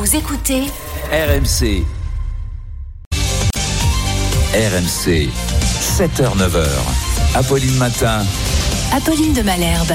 Vous écoutez RMC. RMC, 7h-9h. Apolline Matin. Apolline de Malherbe.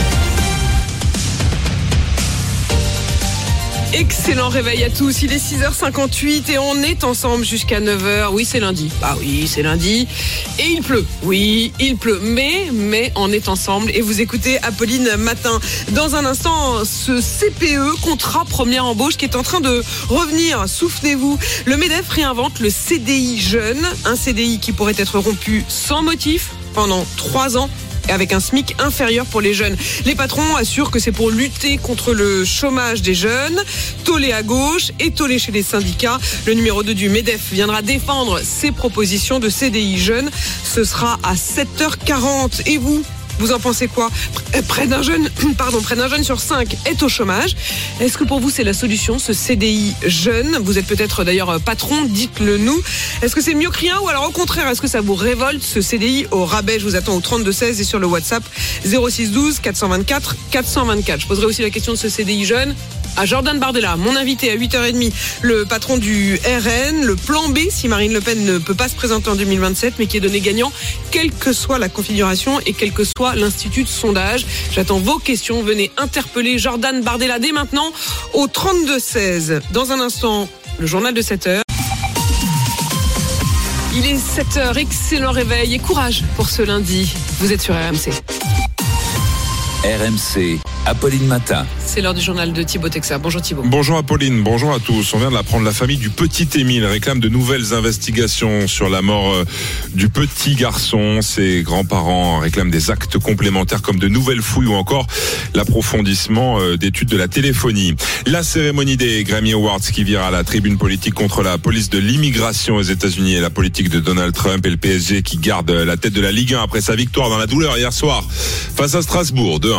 Excellent réveil à tous, il est 6h58 et on est ensemble jusqu'à 9h. Oui, c'est lundi. Ah oui, c'est lundi. Et il pleut. Oui, il pleut. Mais on est ensemble et vous écoutez Apolline Matin. Dans un instant, ce CPE, contrat première embauche, qui est en train de revenir. Souvenez-vous, le MEDEF réinvente le CDI jeune. Un CDI qui pourrait être rompu sans motif pendant 3 ans. Avec un SMIC inférieur pour les jeunes. Les patrons assurent que c'est pour lutter contre le chômage des jeunes. Tollé à gauche et tollé chez les syndicats. Le numéro 2 du MEDEF viendra défendre ses propositions de CDI jeunes. Ce sera à 7h40. Et vous en pensez quoi ? Près d'un jeune sur 5 est au chômage. Est-ce que pour vous c'est la solution, ce CDI jeune ? Vous êtes peut-être d'ailleurs patron, dites-le nous. Est-ce que c'est mieux que rien ou alors au contraire, est-ce que ça vous révolte ce CDI au rabais ? Je vous attends au 3216 et sur le WhatsApp 0612 424 424. Je poserai aussi la question de ce CDI jeune à Jordan Bardella, mon invité à 8h30, le patron du RN, le plan B si Marine Le Pen ne peut pas se présenter en 2027, mais qui est donné gagnant, quelle que soit la configuration et quel que soit l'institut de sondage. J'attends vos questions, venez interpeller Jordan Bardella dès maintenant au 3216. Dans un instant, le journal de 7h. Il est 7h, excellent réveil et courage pour ce lundi. Vous êtes sur RMC. RMC, Apolline Matin. C'est l'heure du journal de Thibaut Texer. Bonjour Thibaut. Bonjour Apolline, bonjour à tous. On vient de l'apprendre, la famille du petit Émile réclame de nouvelles investigations sur la mort du petit garçon. Ses grands-parents réclament des actes complémentaires comme de nouvelles fouilles ou encore l'approfondissement d'études de la téléphonie. La cérémonie des Grammy Awards qui vire à la tribune politique contre la police de l'immigration aux États-Unis et la politique de Donald Trump et le PSG qui garde la tête de la Ligue 1 après sa victoire dans la douleur hier soir face à Strasbourg 2-1.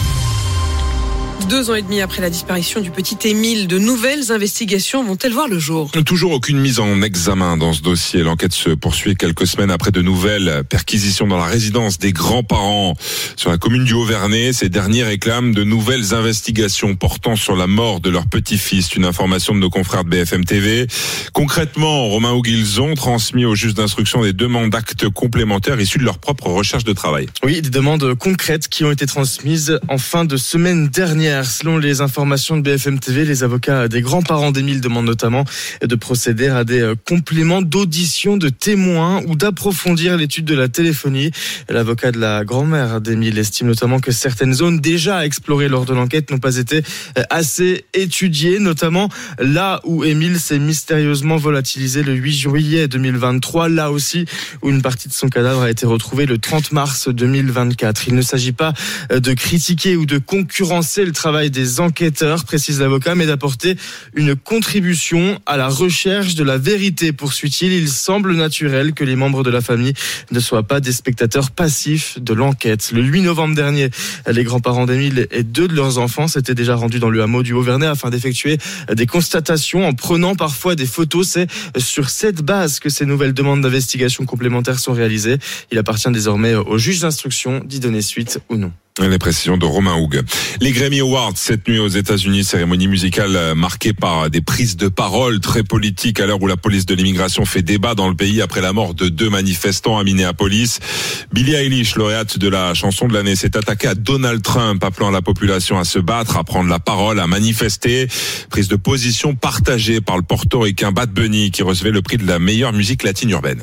2 ans et demi après la disparition du petit Émile, de nouvelles investigations vont-elles voir le jour ? Toujours aucune mise en examen dans ce dossier. L'enquête se poursuit quelques semaines après de nouvelles perquisitions dans la résidence des grands-parents sur la commune du Haut-Vernay. Ces derniers réclament de nouvelles investigations portant sur la mort de leur petit-fils. Une information de nos confrères de BFM TV. Concrètement, Romain Hougue, ils ont transmis au juge d'instruction des demandes d'actes complémentaires issus de leur propre recherche de travail. Oui, des demandes concrètes qui ont été transmises en fin de semaine dernière. Selon les informations de BFM TV, les avocats des grands-parents d'Émile demandent notamment de procéder à des compléments d'audition de témoins ou d'approfondir l'étude de la téléphonie. L'avocat de la grand-mère d'Émile estime notamment que certaines zones déjà explorées lors de l'enquête n'ont pas été assez étudiées, notamment là où Émile s'est mystérieusement volatilisé le 8 juillet 2023, là aussi où une partie de son cadavre a été retrouvée le 30 mars 2024. Il ne s'agit pas de critiquer ou de concurrencer le travail des enquêteurs, précise l'avocat, mais d'apporter une contribution à la recherche de la vérité, poursuit-il. Il semble naturel que les membres de la famille ne soient pas des spectateurs passifs de l'enquête. Le 8 novembre dernier, les grands-parents d'Émile et 2 de leurs enfants s'étaient déjà rendus dans le hameau du Haut-Vernay afin d'effectuer des constatations en prenant parfois des photos. C'est sur cette base que ces nouvelles demandes d'investigation complémentaires sont réalisées. Il appartient désormais au juge d'instruction d'y donner suite ou non. Les précisions de Romain Hougue. Les Grammy Awards cette nuit aux États-Unis, cérémonie musicale marquée par des prises de parole très politiques à l'heure où la police de l'immigration fait débat dans le pays après la mort de 2 manifestants à Minneapolis. Billie Eilish, lauréate de la chanson de l'année, s'est attaquée à Donald Trump, appelant la population à se battre, à prendre la parole, à manifester. Prise de position partagée par le portoricain Bad Bunny qui recevait le prix de la meilleure musique latine urbaine.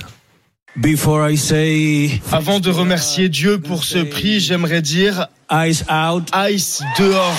Avant de remercier Dieu pour ce prix, j'aimerais dire Ice out, Ice dehors.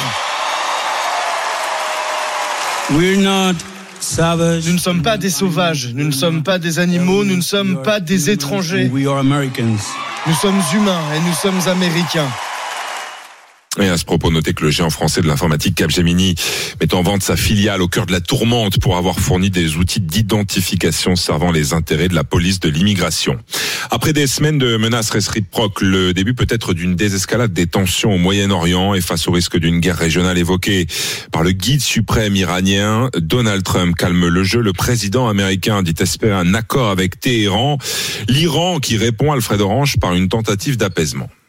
Nous ne sommes pas des sauvages, nous ne sommes pas des animaux, nous ne sommes pas des étrangers. Nous sommes humains et nous sommes américains. Et à ce propos, notez que le géant français de l'informatique Capgemini met en vente sa filiale au cœur de la tourmente pour avoir fourni des outils d'identification servant les intérêts de la police de l'immigration. Après des semaines de menaces réciproques, le début peut-être d'une désescalade des tensions au Moyen-Orient et face au risque d'une guerre régionale évoquée par le guide suprême iranien, Donald Trump calme le jeu. Le président américain dit espérer un accord avec Téhéran. L'Iran qui répond, Alfred Orange, par une tentative d'apaisement.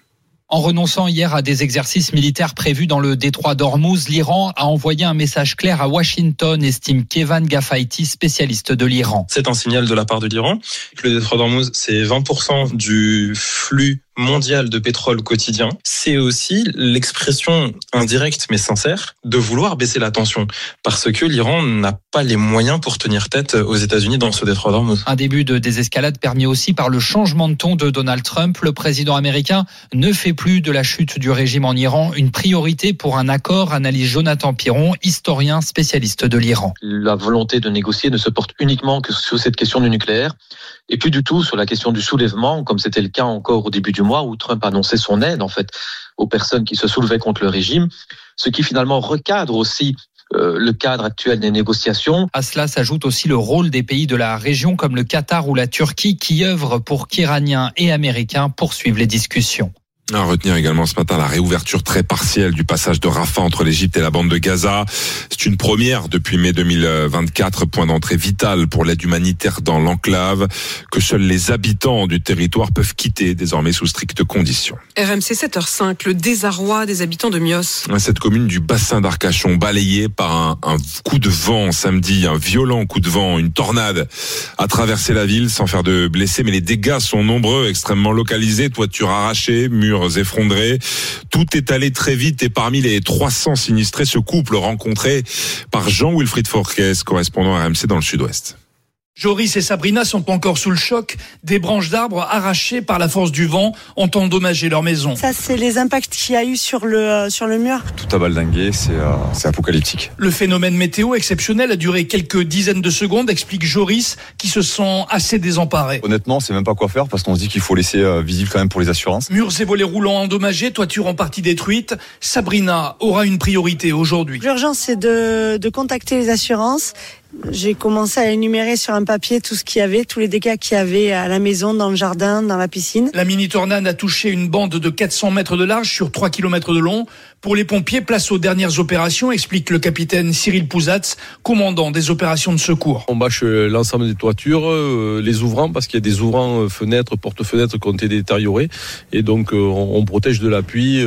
En renonçant hier à des exercices militaires prévus dans le détroit d'Ormuz, l'Iran a envoyé un message clair à Washington, estime Kevan Gafaiti, spécialiste de l'Iran. C'est un signal de la part de l'Iran. Le détroit d'Ormuz, c'est 20% du flux mondial de pétrole quotidien. C'est aussi l'expression indirecte mais sincère de vouloir baisser la tension parce que l'Iran n'a pas les moyens pour tenir tête aux États-Unis dans ce détroit d'Ormuz. Un début de désescalade permis aussi par le changement de ton de Donald Trump. Le président américain ne fait plus de la chute du régime en Iran une priorité pour un accord, analyse Jonathan Piron, historien spécialiste de l'Iran. La volonté de négocier ne se porte uniquement que sur cette question du nucléaire et plus du tout sur la question du soulèvement, comme c'était le cas encore au début du mois où Trump annonçait son aide en fait aux personnes qui se soulevaient contre le régime, ce qui finalement recadre aussi le cadre actuel des négociations. À cela s'ajoute aussi le rôle des pays de la région comme le Qatar ou la Turquie qui œuvrent pour qu'Iraniens et Américains poursuivent les discussions. À retenir également ce matin la réouverture très partielle du passage de Rafah entre l'Égypte et la bande de Gaza. C'est une première depuis mai 2024, point d'entrée vital pour l'aide humanitaire dans l'enclave que seuls les habitants du territoire peuvent quitter désormais sous strictes conditions. RMC 7h05, le désarroi des habitants de Mios. Cette commune du bassin d'Arcachon balayée par un coup de vent samedi, un violent coup de vent, une tornade a traversé la ville sans faire de blessés, mais les dégâts sont nombreux, extrêmement localisés, toitures arrachées, murs effondrés. Tout est allé très vite et parmi les 300 sinistrés, ce couple rencontré par Jean-Wilfried Forquès, correspondant RMC dans le sud-ouest. Joris et Sabrina sont encore sous le choc. Des branches d'arbres arrachées par la force du vent ont endommagé leur maison. Ça, c'est les impacts qu'il y a eu sur le mur. Tout a baldingué, c'est apocalyptique. Le phénomène météo exceptionnel a duré quelques dizaines de secondes, explique Joris, qui se sent assez désemparé. Honnêtement, on sait même pas quoi faire parce qu'on se dit qu'il faut laisser visible quand même pour les assurances. Murs et volets roulants endommagés, toiture en partie détruite. Sabrina aura une priorité aujourd'hui. L'urgence, c'est de contacter les assurances. J'ai commencé à énumérer sur un papier tout ce qu'il y avait, tous les dégâts qu'il y avait à la maison, dans le jardin, dans la piscine. La mini-tornade a touché une bande de 400 mètres de large sur 3 km de long. Pour les pompiers, place aux dernières opérations, explique le capitaine Cyril Pouzatz, commandant des opérations de secours. On bâche l'ensemble des toitures, les ouvrants, parce qu'il y a des ouvrants fenêtres, porte-fenêtres qui ont été détériorés. Et donc, on protège de la pluie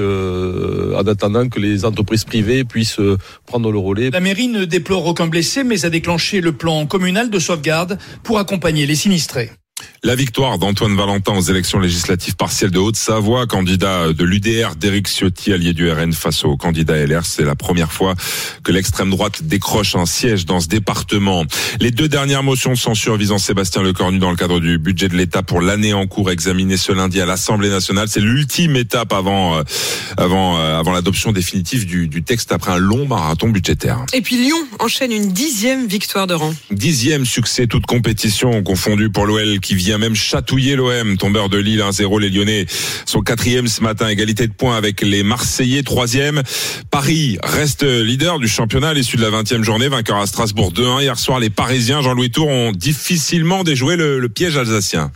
en attendant que les entreprises privées puissent prendre le relais. La mairie ne déplore aucun blessé, mais a déclenché le plan communal de sauvegarde pour accompagner les sinistrés. La victoire d'Antoine Valentin aux élections législatives partielles de Haute-Savoie, candidat de l'UDR d'Éric Ciotti, allié du RN face au candidat LR. C'est la première fois que l'extrême droite décroche un siège dans ce département. Les 2 dernières motions de censure visant Sébastien Lecornu dans le cadre du budget de l'État pour l'année en cours examinées ce lundi à l'Assemblée nationale. C'est l'ultime étape avant l'adoption définitive du texte après un long marathon budgétaire. Et puis Lyon enchaîne une 10e victoire de rang. 10e succès, toute compétition confondue pour l'OL qui vient même chatouiller l'OM, tombeur de Lille 1-0. Les Lyonnais sont 4e ce matin, égalité de points avec les Marseillais 3e. Paris reste leader du championnat à l'issue de la 20e journée, vainqueur à Strasbourg 2-1. Hier soir, les Parisiens, Jean-Louis Tour, ont difficilement déjoué le piège alsacien.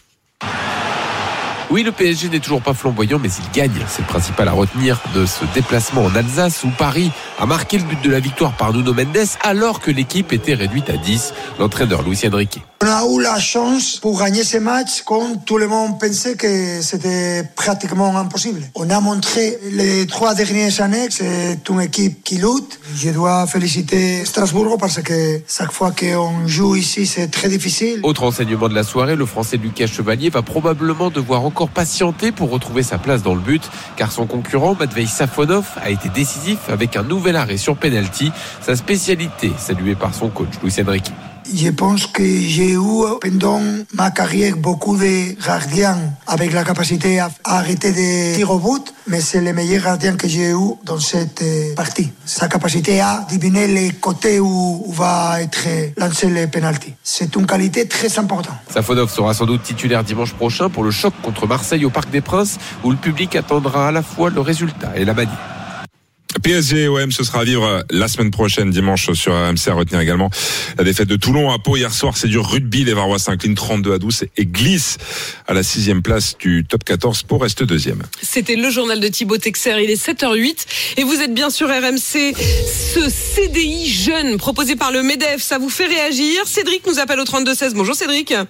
Oui, le PSG n'est toujours pas flamboyant, mais il gagne. C'est le principal à retenir de ce déplacement en Alsace où Paris a marqué le but de la victoire par Nuno Mendes alors que l'équipe était réduite à 10. L'entraîneur Luis Enrique. On a eu la chance pour gagner ce match quand tout le monde pensait que c'était pratiquement impossible. On a montré les 3 dernières années que c'est une équipe qui lutte. Je dois féliciter Strasbourg parce que chaque fois qu'on joue ici, c'est très difficile. Autre enseignement de la soirée, le Français Lucas Chevalier va probablement devoir encore patienter pour retrouver sa place dans le but, car son concurrent Matvei Safonov a été décisif avec un nouvel arrêt sur penalty, sa spécialité saluée par son coach Luis Enrique. Je pense que j'ai eu pendant ma carrière beaucoup de gardiens avec la capacité à arrêter des tirs au but, mais c'est le meilleur gardien que j'ai eu dans cette partie. Sa capacité à deviner les côtés où va être lancé le penalty. C'est une qualité très importante. Safonov sera sans doute titulaire dimanche prochain pour le choc contre Marseille au Parc des Princes, où le public attendra à la fois le résultat et la manière. PSG OM, ce sera à vivre la semaine prochaine, dimanche sur RMC. À retenir également la défaite de Toulon à Pau hier soir. C'est du rugby. Les Varois s'inclinent 32-12 et glissent à la 6e place du top 14. Pau reste 2e. C'était le journal de Thibaut Texer. Il est 7h08 et vous êtes bien sur RMC. Ce CDI jeune proposé par le MEDEF, ça vous fait réagir? Cédric nous appelle au 32-16. Bonjour Cédric.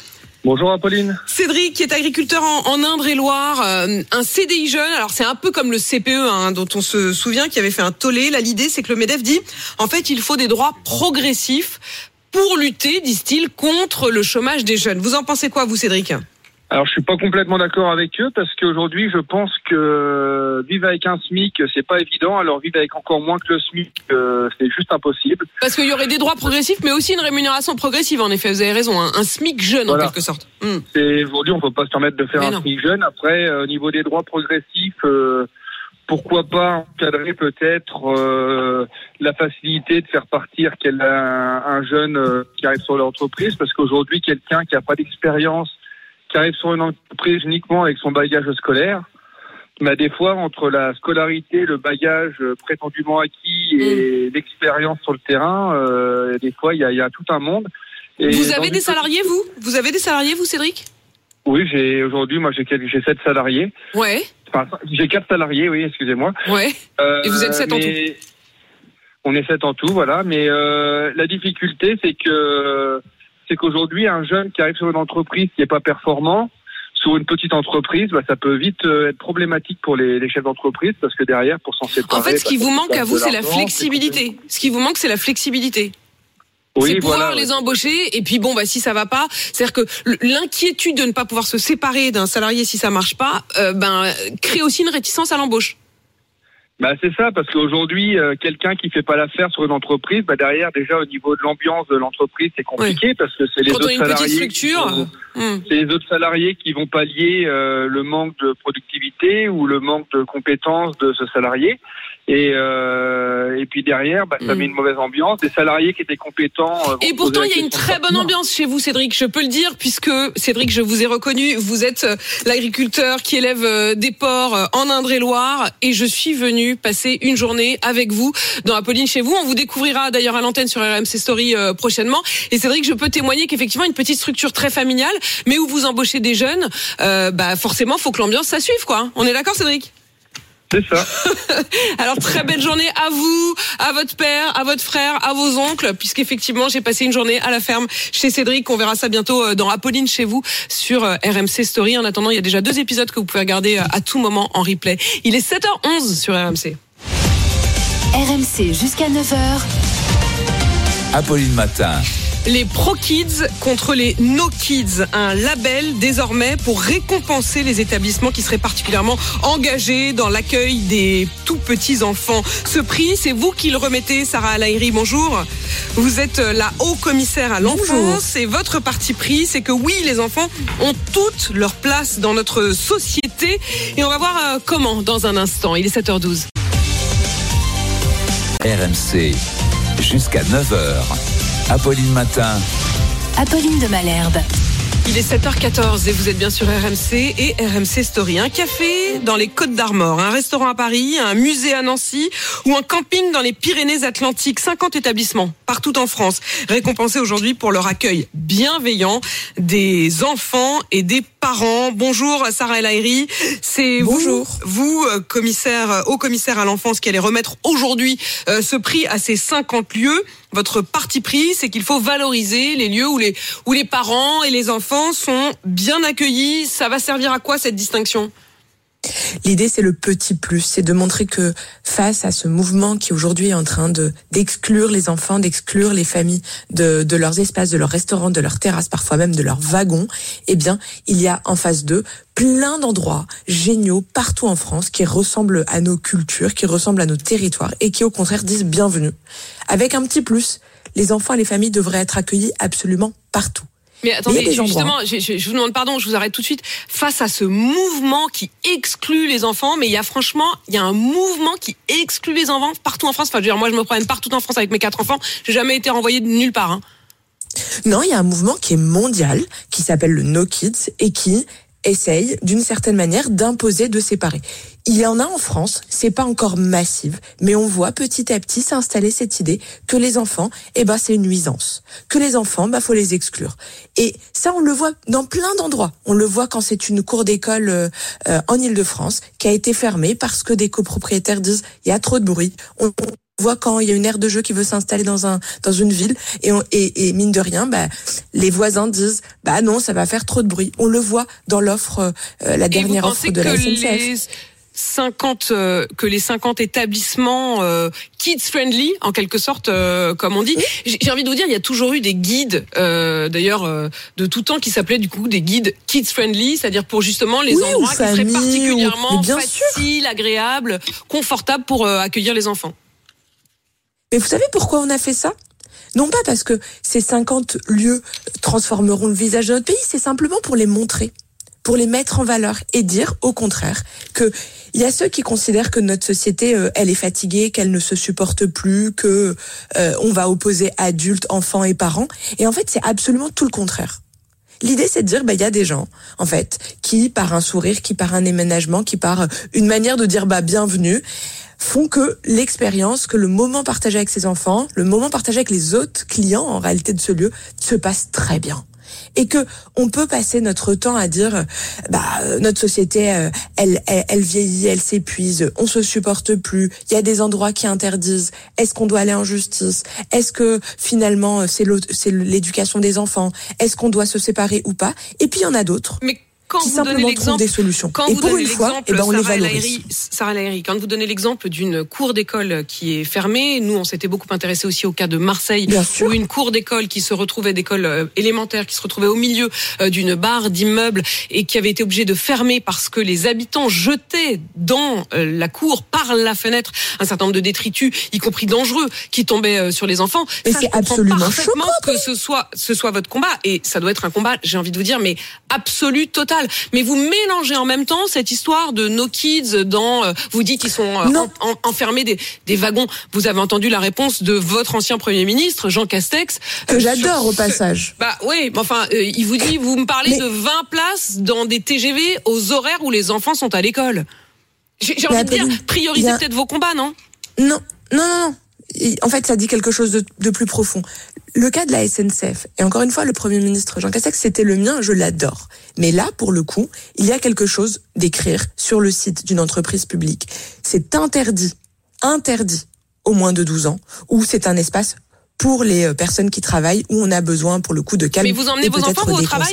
Bonjour Apolline. Cédric, qui est agriculteur en Indre-et-Loire, un CDI jeune. Alors c'est un peu comme le CPE dont on se souvient, qui avait fait un tollé. Là, l'idée, c'est que le MEDEF dit, en fait, il faut des droits progressifs pour lutter, disent-ils, contre le chômage des jeunes. Vous en pensez quoi, vous, Cédric ? Alors, je suis pas complètement d'accord avec eux parce qu'aujourd'hui, je pense que vivre avec un SMIC, c'est pas évident. Alors, vivre avec encore moins que le SMIC, c'est juste impossible. Parce qu'il y aurait des droits progressifs, mais aussi une rémunération progressive. En effet, vous avez raison. Un SMIC jeune, voilà. En quelque sorte. Aujourd'hui, on peut pas se permettre de faire un SMIC jeune. Après, au niveau des droits progressifs, pourquoi pas encadrer peut-être la facilité de faire partir un jeune qui arrive sur l'entreprise, parce qu'aujourd'hui, quelqu'un qui a pas d'expérience, qui arrive sur une entreprise uniquement avec son bagage scolaire, mais des fois, entre la scolarité, le bagage prétendument acquis et l'expérience sur le terrain, des fois, il y a tout un monde. Et vous avez des salariés, vous ? Vous avez des salariés, vous, Cédric ? Oui, aujourd'hui, moi, j'ai 7 salariés. Ouais. Enfin, j'ai 4 salariés, oui, excusez-moi. Ouais. Et vous êtes 7 en tout. On est 7 en tout, voilà. Mais la difficulté, c'est qu'aujourd'hui, un jeune qui arrive sur une entreprise qui n'est pas performant, sur une petite entreprise, ça peut vite être problématique pour les chefs d'entreprise, parce que derrière, pour s'en séparer... En fait, ce qui vous manque à vous, c'est la flexibilité. Ce qui vous manque, c'est la flexibilité. Oui, c'est pouvoir les embaucher, et puis si ça va pas, c'est-à-dire que l'inquiétude de ne pas pouvoir se séparer d'un salarié si ça marche pas, crée aussi une réticence à l'embauche. C'est ça, parce qu'aujourd'hui, quelqu'un qui fait pas l'affaire sur une entreprise, derrière, déjà, au niveau de l'ambiance de l'entreprise, c'est compliqué, parce que c'est les autres salariés. C'est les autres salariés qui vont pallier le manque de productivité ou le manque de compétences de ce salarié. Et puis derrière, ça met une mauvaise ambiance. Des salariés qui étaient compétents. Et pourtant, il y a une très bonne ambiance chez vous, Cédric. Je peux le dire, puisque Cédric, je vous ai reconnu. Vous êtes l'agriculteur qui élève des porcs en Indre-et-Loire, et je suis venu passer une journée avec vous dans Apolline chez vous. On vous découvrira d'ailleurs à l'antenne sur RMC Story prochainement. Et Cédric, je peux témoigner qu'effectivement, une petite structure très familiale, mais où vous embauchez des jeunes, forcément, faut que l'ambiance ça suive, quoi. On est d'accord, Cédric ? C'est ça. Alors, très belle journée à vous, à votre père, à votre frère, à vos oncles, puisqu'effectivement, j'ai passé une journée à la ferme chez Cédric. On verra ça bientôt dans Apolline chez vous sur RMC Story. En attendant, il y a déjà 2 épisodes que vous pouvez regarder à tout moment en replay. Il est 7h11 sur RMC. RMC jusqu'à 9h. Apolline Matin. Les Pro Kids contre les No Kids, un label désormais pour récompenser les établissements qui seraient particulièrement engagés dans l'accueil des tout petits enfants. Ce prix, c'est vous qui le remettez, Sarah Al-Haïry, bonjour. Vous êtes la haut-commissaire à l'enfance et votre parti pris, c'est que oui, les enfants ont toute leur place dans notre société. Et on va voir comment dans un instant. Il est 7h12. RMC, jusqu'à 9h. Apolline Matin. Apolline de Malherbe. Il est 7h14 et vous êtes bien sur RMC et RMC Story. Un café dans les Côtes d'Armor, un restaurant à Paris, un musée à Nancy ou un camping dans les Pyrénées-Atlantiques. 50 établissements partout en France récompensés aujourd'hui pour leur accueil bienveillant des enfants et des parents. Bonjour Sarah El-Haïry. C'est vous, haut commissaire à l'enfance, qui allez remettre aujourd'hui ce prix à ces 50 lieux. Votre parti pris, c'est qu'il faut valoriser les lieux où les parents et les enfants sont bien accueillis. Ça va servir à quoi cette distinction ? L'idée, c'est le petit plus, c'est de montrer que face à ce mouvement qui aujourd'hui est en train d'exclure les enfants, d'exclure les familles de leurs espaces, de leurs restaurants, de leurs terrasses, parfois même de leurs wagons, il y a en face d'eux plein d'endroits géniaux partout en France qui ressemblent à nos cultures, qui ressemblent à nos territoires et qui au contraire disent bienvenue. Avec un petit plus, les enfants et les familles devraient être accueillis absolument partout. Mais attendez, justement, je vous demande pardon, je vous arrête tout de suite. Face à ce mouvement qui exclut les enfants, mais il y a un mouvement qui exclut les enfants partout en France. Enfin, moi, je me promène partout en France avec mes 4 enfants. J'ai jamais été renvoyée de nulle part. Non, il y a un mouvement qui est mondial, qui s'appelle le No Kids et qui essaye, d'une certaine manière, d'imposer, de séparer. Il y en a en France, c'est pas encore massif, mais on voit petit à petit s'installer cette idée que les enfants, c'est une nuisance. Que les enfants, faut les exclure. Et ça, on le voit dans plein d'endroits. On le voit quand c'est une cour d'école en Île-de-France qui a été fermée parce que des copropriétaires disent il y a trop de bruit. voit quand il y a une aire de jeu qui veut s'installer dans une ville et mine de rien, les voisins disent non, ça va faire trop de bruit. On le voit dans l'offre, la dernière offre de la SNCF. Que les 50 établissements kids friendly en quelque sorte comme on dit. J'ai envie de vous dire, il y a toujours eu des guides d'ailleurs de tout temps qui s'appelaient du coup des guides kids friendly, c'est-à-dire pour justement les endroits qui seraient particulièrement faciles, agréables, confortables pour accueillir les enfants. Mais vous savez pourquoi on a fait ça ? Non pas parce que ces 50 lieux transformeront le visage de notre pays, c'est simplement pour les montrer, pour les mettre en valeur et dire au contraire que il y a ceux qui considèrent que notre société elle est fatiguée, qu'elle ne se supporte plus, que on va opposer adultes, enfants et parents, et en fait c'est absolument tout le contraire. L'idée c'est de dire il y a des gens en fait qui par un sourire, qui par un aménagement, qui par une manière de dire bienvenue font que l'expérience, que le moment partagé avec ses enfants, le moment partagé avec les autres clients en réalité de ce lieu se passe très bien. Et que on peut passer notre temps à dire notre société elle vieillit, elle s'épuise, on se supporte plus, il y a des endroits qui interdisent, est-ce qu'on doit aller en justice, est-ce que finalement c'est l'éducation des enfants, est-ce qu'on doit se séparer ou pas, et puis il y en a d'autres qui simplement trouvent des solutions. Et pour une fois, on les valorise. Sarah Lahiri, quand vous donnez l'exemple d'une cour d'école qui est fermée, nous on s'était beaucoup intéressé aussi au cas de Marseille, où une cour d'école qui se retrouvait d'école élémentaire, qui se retrouvait au milieu d'une barre d'immeubles et qui avait été obligée de fermer parce que les habitants jetaient dans la cour par la fenêtre un certain nombre de détritus, y compris dangereux, qui tombaient sur les enfants. Mais c'est absolument choquant que ce soit votre combat, et ça doit être un combat, j'ai envie de vous dire, mais absolu, total. Mais vous mélangez en même temps cette histoire de no kids vous dites qu'ils sont enfermés des wagons. Vous avez entendu la réponse de votre ancien Premier ministre, Jean Castex. Que j'adore au passage. Oui, enfin, il vous dit, vous me parlez de 20 places dans des TGV aux horaires où les enfants sont à l'école. J'ai envie de dire, priorisez peut-être vos combats, non ? Non. En fait, ça dit quelque chose de plus profond. Le cas de la SNCF, et encore une fois, le Premier ministre Jean Castex, c'était le mien, je l'adore. Mais là, pour le coup, il y a quelque chose d'écrire sur le site d'une entreprise publique. C'est interdit au moins de 12 ans, où c'est un espace pour les personnes qui travaillent, où on a besoin, pour le coup, de calme. Mais vous emmenez vos enfants au travail ?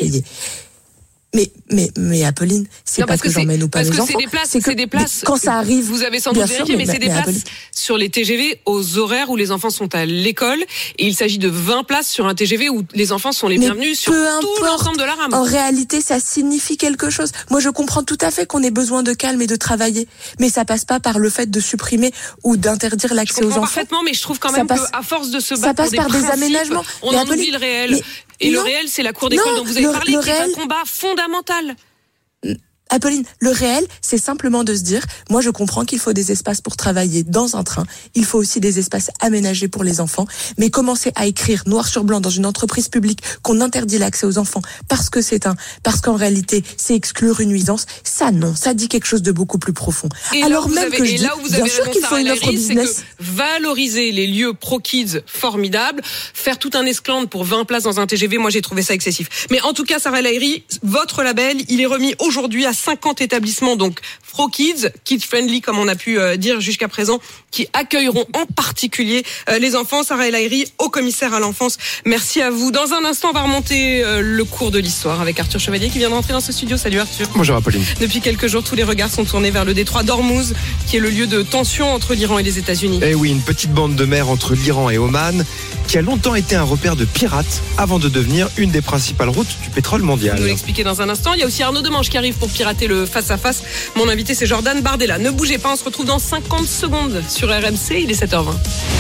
Mais Apolline, c'est pas que j'emmène ou pas les enfants. C'est des places. Quand ça arrive, vous avez sans doute vérifié, mais c'est des places sur les TGV aux horaires où les enfants sont à l'école. Et il s'agit de 20 places sur un TGV où les enfants sont les bienvenus sur tout l'ensemble de la rame. En réalité, ça signifie quelque chose. Moi, je comprends tout à fait qu'on ait besoin de calme et de travailler, mais ça passe pas par le fait de supprimer ou d'interdire l'accès aux enfants. Parfaitement, mais je trouve quand même qu'à force de se battre ça passe par des aménagements. On en oublie le réel. Et le réel, c'est la cour d'école dont vous avez parlé, qui est un combat fondamental. Apolline, le réel, c'est simplement de se dire, moi je comprends qu'il faut des espaces pour travailler dans un train, il faut aussi des espaces aménagés pour les enfants, mais commencer à écrire noir sur blanc dans une entreprise publique qu'on interdit l'accès aux enfants parce qu'en réalité c'est exclure une nuisance, ça non, ça dit quelque chose de beaucoup plus profond. Et alors même que je dis, bien sûr qu'il faut une offre business. Valoriser les lieux pro-kids formidables, faire tout un esclandre pour 20 places dans un TGV, moi j'ai trouvé ça excessif. Mais en tout cas, Sarah Lahiri, votre label, il est remis aujourd'hui à 50 établissements, donc Pro-Kids, Kids Friendly, comme on a pu dire jusqu'à présent, qui accueilleront en particulier les enfants. Sarah Lahiri, haut commissaire à l'enfance, merci à vous. Dans un instant, on va remonter le cours de l'histoire avec Arthur Chevalier qui vient de rentrer dans ce studio. Salut Arthur. Bonjour Apolline. Depuis quelques jours, tous les regards sont tournés vers le détroit d'Ormuz, qui est le lieu de tension entre l'Iran et les États-Unis. Eh oui, une petite bande de mer entre l'Iran et Oman, qui a longtemps été un repère de pirates avant de devenir une des principales routes du pétrole mondial. Vous nous l'expliquez dans un instant. Il y a aussi Arnaud Demange qui arrive pour pirater le face-à-face. Mon invité, c'est Jordan Bardella. Ne bougez pas, on se retrouve dans 50 secondes sur RMC. Il est 7h20.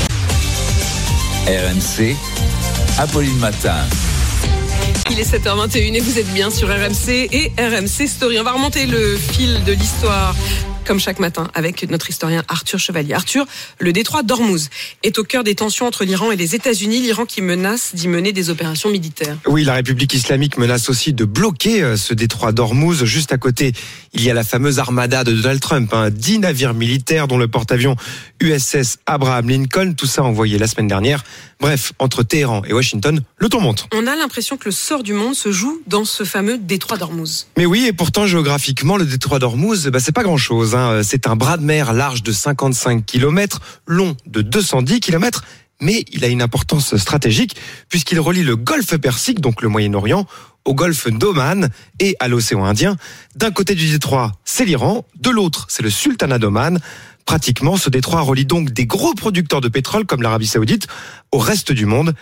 RMC, Apolline Matin. Il est 7h21 et vous êtes bien sur RMC et RMC Story. On va remonter le fil de l'histoire comme chaque matin avec notre historien Arthur Chevalier. Arthur, le détroit d'Ormuz est au cœur des tensions entre l'Iran et les États-Unis. L'Iran qui menace d'y mener des opérations militaires. Oui, la République islamique menace aussi de bloquer ce détroit d'Ormuz. Juste à côté, il y a la fameuse armada de Donald Trump, 10 navires militaires dont le porte-avions USS Abraham Lincoln. Tout ça envoyé la semaine dernière. Bref, entre Téhéran et Washington, le ton monte. On a l'impression que le sort du monde se joue dans ce fameux détroit d'Ormuz. Mais oui, et pourtant géographiquement, le détroit d'Ormuz, c'est pas grand-chose. C'est un bras de mer large de 55 km, long de 210 km, mais il a une importance stratégique puisqu'il relie le golfe Persique, donc le Moyen-Orient, au golfe d'Oman et à l'océan Indien. D'un côté du détroit, c'est l'Iran, de l'autre, c'est le sultanat d'Oman. Pratiquement, ce détroit relie donc des gros producteurs de pétrole comme l'Arabie Saoudite au reste du monde.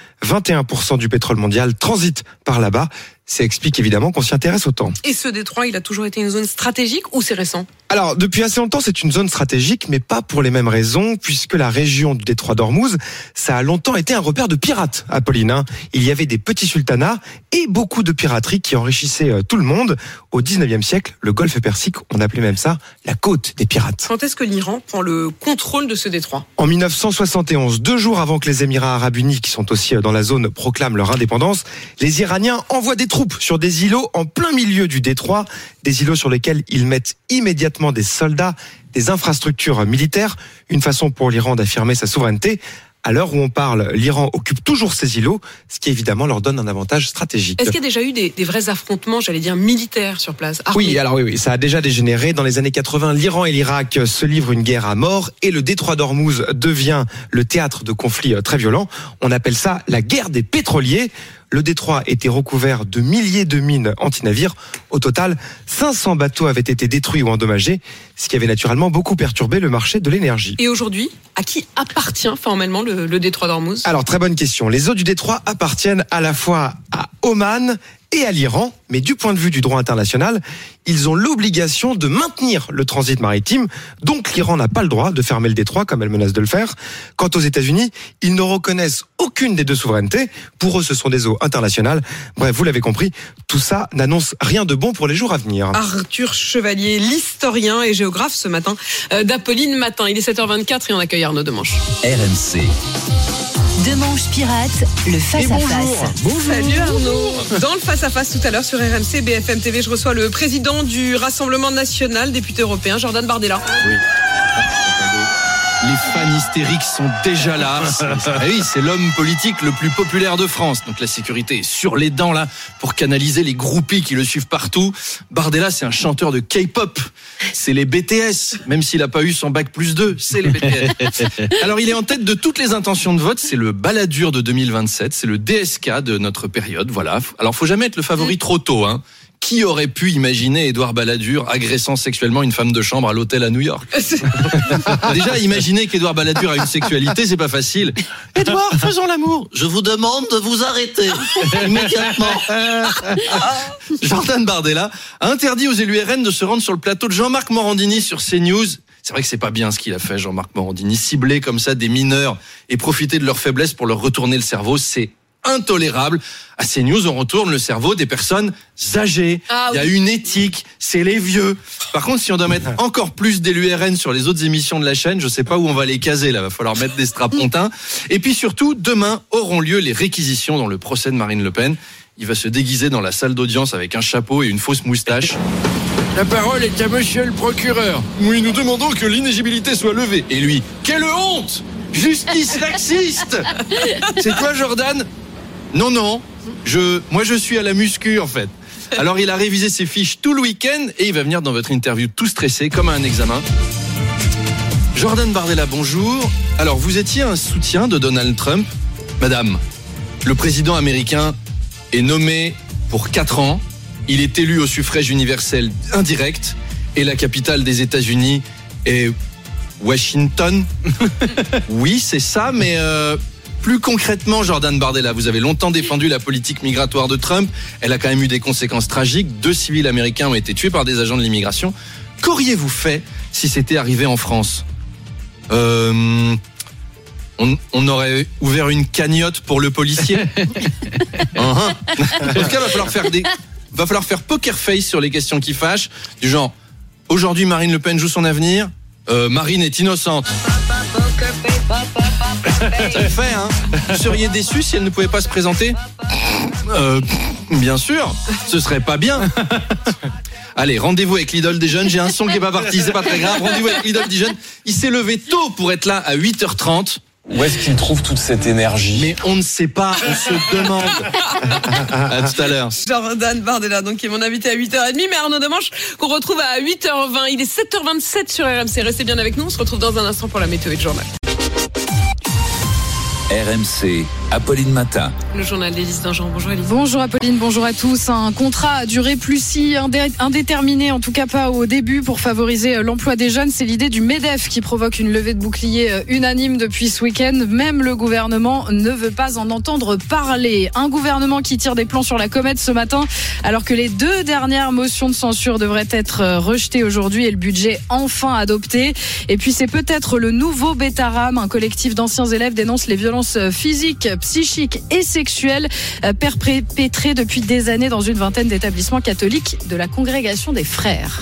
21% du pétrole mondial transite par là-bas. Ça explique évidemment qu'on s'y intéresse autant. Et ce détroit, il a toujours été une zone stratégique ou c'est récent ? Alors, depuis assez longtemps, c'est une zone stratégique, mais pas pour les mêmes raisons, puisque la région du détroit d'Ormuz, ça a longtemps été un repère de pirates, Apolline. Il y avait des petits sultanats et beaucoup de piraterie qui enrichissaient tout le monde. Au 19e siècle, le golfe Persique, on appelait même ça la côte des pirates. Quand est-ce que l'Iran prend le contrôle de ce détroit ? En 1971, 2 jours avant que les Émirats arabes unis, qui sont aussi dans la zone, proclament leur indépendance, les Iraniens envoient des troupes sur des îlots en plein milieu du détroit, des îlots sur lesquels ils mettent immédiatement des soldats, des infrastructures militaires, une façon pour l'Iran d'affirmer sa souveraineté. À l'heure où on parle, l'Iran occupe toujours ces îlots, ce qui évidemment leur donne un avantage stratégique. Est-ce qu'il y a déjà eu des vrais affrontements, j'allais dire militaires sur place, armés ? Oui, ça a déjà dégénéré. Dans les années 80, l'Iran et l'Irak se livrent une guerre à mort et le détroit d'Ormuz devient le théâtre de conflits très violents. On appelle ça la guerre des pétroliers. Le détroit était recouvert de milliers de mines anti-navires. Au total, 500 bateaux avaient été détruits ou endommagés, ce qui avait naturellement beaucoup perturbé le marché de l'énergie. Et aujourd'hui, à qui appartient formellement le détroit d'Ormuz ? Alors, très bonne question. Les eaux du détroit appartiennent à la fois à Oman et à l'Iran, mais du point de vue du droit international, ils ont l'obligation de maintenir le transit maritime, donc l'Iran n'a pas le droit de fermer le détroit comme elle menace de le faire. Quant aux États-Unis, ils ne reconnaissent aucune des deux souverainetés. Pour eux, ce sont des eaux internationales. Bref, vous l'avez compris, tout ça n'annonce rien de bon pour les jours à venir. Arthur Chevalier, l'historien et géographe ce matin d'Apolline Matin. Il est 7h24 et on accueille Arnaud Demanche. RMC. Demanche pirate, le face-à-face. Bonjour. Salut Arnaud. Dans le face-à-face tout à l'heure sur RMC, BFM TV, je reçois le président du Rassemblement National, député européen, Jordan Bardella. Oui. Les fans hystériques sont déjà là. Oui, c'est l'homme politique le plus populaire de France. Donc la sécurité est sur les dents là pour canaliser les groupies qui le suivent partout. Bardella, c'est un chanteur de K-pop. C'est les BTS. Même s'il n'a pas eu son bac +2, c'est les BTS. Alors il est en tête de toutes les intentions de vote. C'est le Balladur de 2027. C'est le DSK de notre période. Voilà. Alors faut jamais être le favori trop tôt, hein. Qui aurait pu imaginer Édouard Balladur agressant sexuellement une femme de chambre à l'hôtel à New York ? Déjà, imaginer qu'Édouard Balladur a une sexualité, c'est pas facile. Édouard, faisons l'amour. Je vous demande de vous arrêter immédiatement. Jordan Bardella a interdit aux élus RN de se rendre sur le plateau de Jean-Marc Morandini sur CNews. C'est vrai que c'est pas bien ce qu'il a fait, Jean-Marc Morandini. Cibler comme ça des mineurs et profiter de leur faiblesse pour leur retourner le cerveau, c'est intolérable. À CNews, on retourne le cerveau des personnes âgées. Il y a une éthique, c'est les vieux. Par contre, si on doit mettre encore plus d'élus RN sur les autres émissions de la chaîne, je sais pas où on va les caser là, va falloir mettre des strapontins. Et puis surtout, demain auront lieu les réquisitions dans le procès de Marine Le Pen. Il va se déguiser dans la salle d'audience avec un chapeau et une fausse moustache. La parole est à monsieur le procureur. Oui, nous demandons que l'inéligibilité soit levée. Et lui, quelle honte! Justice laxiste! C'est toi, Jordan? Non, moi je suis à la muscu en fait. Alors il a révisé ses fiches tout le week-end et il va venir dans votre interview tout stressé comme à un examen. Jordan Bardella, bonjour. Alors vous étiez un soutien de Donald Trump. Madame, le président américain est nommé pour 4 ans. Il est élu au suffrage universel indirect et la capitale des États-Unis est Washington. Oui, c'est ça, mais plus concrètement, Jordan Bardella, vous avez longtemps défendu la politique migratoire de Trump. Elle a quand même eu des conséquences tragiques. 2 civils américains ont été tués par des agents de l'immigration. Qu'auriez-vous fait si c'était arrivé en France ? On aurait ouvert une cagnotte pour le policier. En tout cas, va falloir faire poker face sur les questions qui fâchent. Du genre, aujourd'hui Marine Le Pen joue son avenir. Marine est innocente. Ça le fait, hein. Vous seriez déçu si elle ne pouvait pas se présenter ? Bien sûr, ce serait pas bien. Allez, rendez-vous avec l'idole des jeunes. J'ai un son qui est pas parti, c'est pas très grave. Rendez-vous avec l'idole des jeunes. Il s'est levé tôt pour être là à 8h30. Où est-ce qu'il trouve toute cette énergie? Mais on ne sait pas, on se demande. À tout à l'heure. Jordan Bardella, donc, qui est mon invité à 8h30, mais Arnaud Demanche, qu'on retrouve à 8h20. Il est 7h27 sur RMC. Restez bien avec nous. On se retrouve dans un instant pour la météo et le journal. RMC, Apolline Matin. Le journal d'Élise Dingean. Bonjour Élise. Bonjour Apolline, bonjour à tous. Un contrat à durée plus si indéterminée, en tout cas pas au début, pour favoriser l'emploi des jeunes. C'est l'idée du MEDEF qui provoque une levée de bouclier unanime depuis ce week-end. Même le gouvernement ne veut pas en entendre parler. Un gouvernement qui tire des plans sur la comète ce matin, alors que les 2 dernières motions de censure devraient être rejetées aujourd'hui et le budget enfin adopté. Et puis c'est peut-être le nouveau Bétaram. Un collectif d'anciens élèves dénonce les violences physiques, psychiques et sexuelles perpétrées depuis des années dans une vingtaine d'établissements catholiques de la congrégation des frères.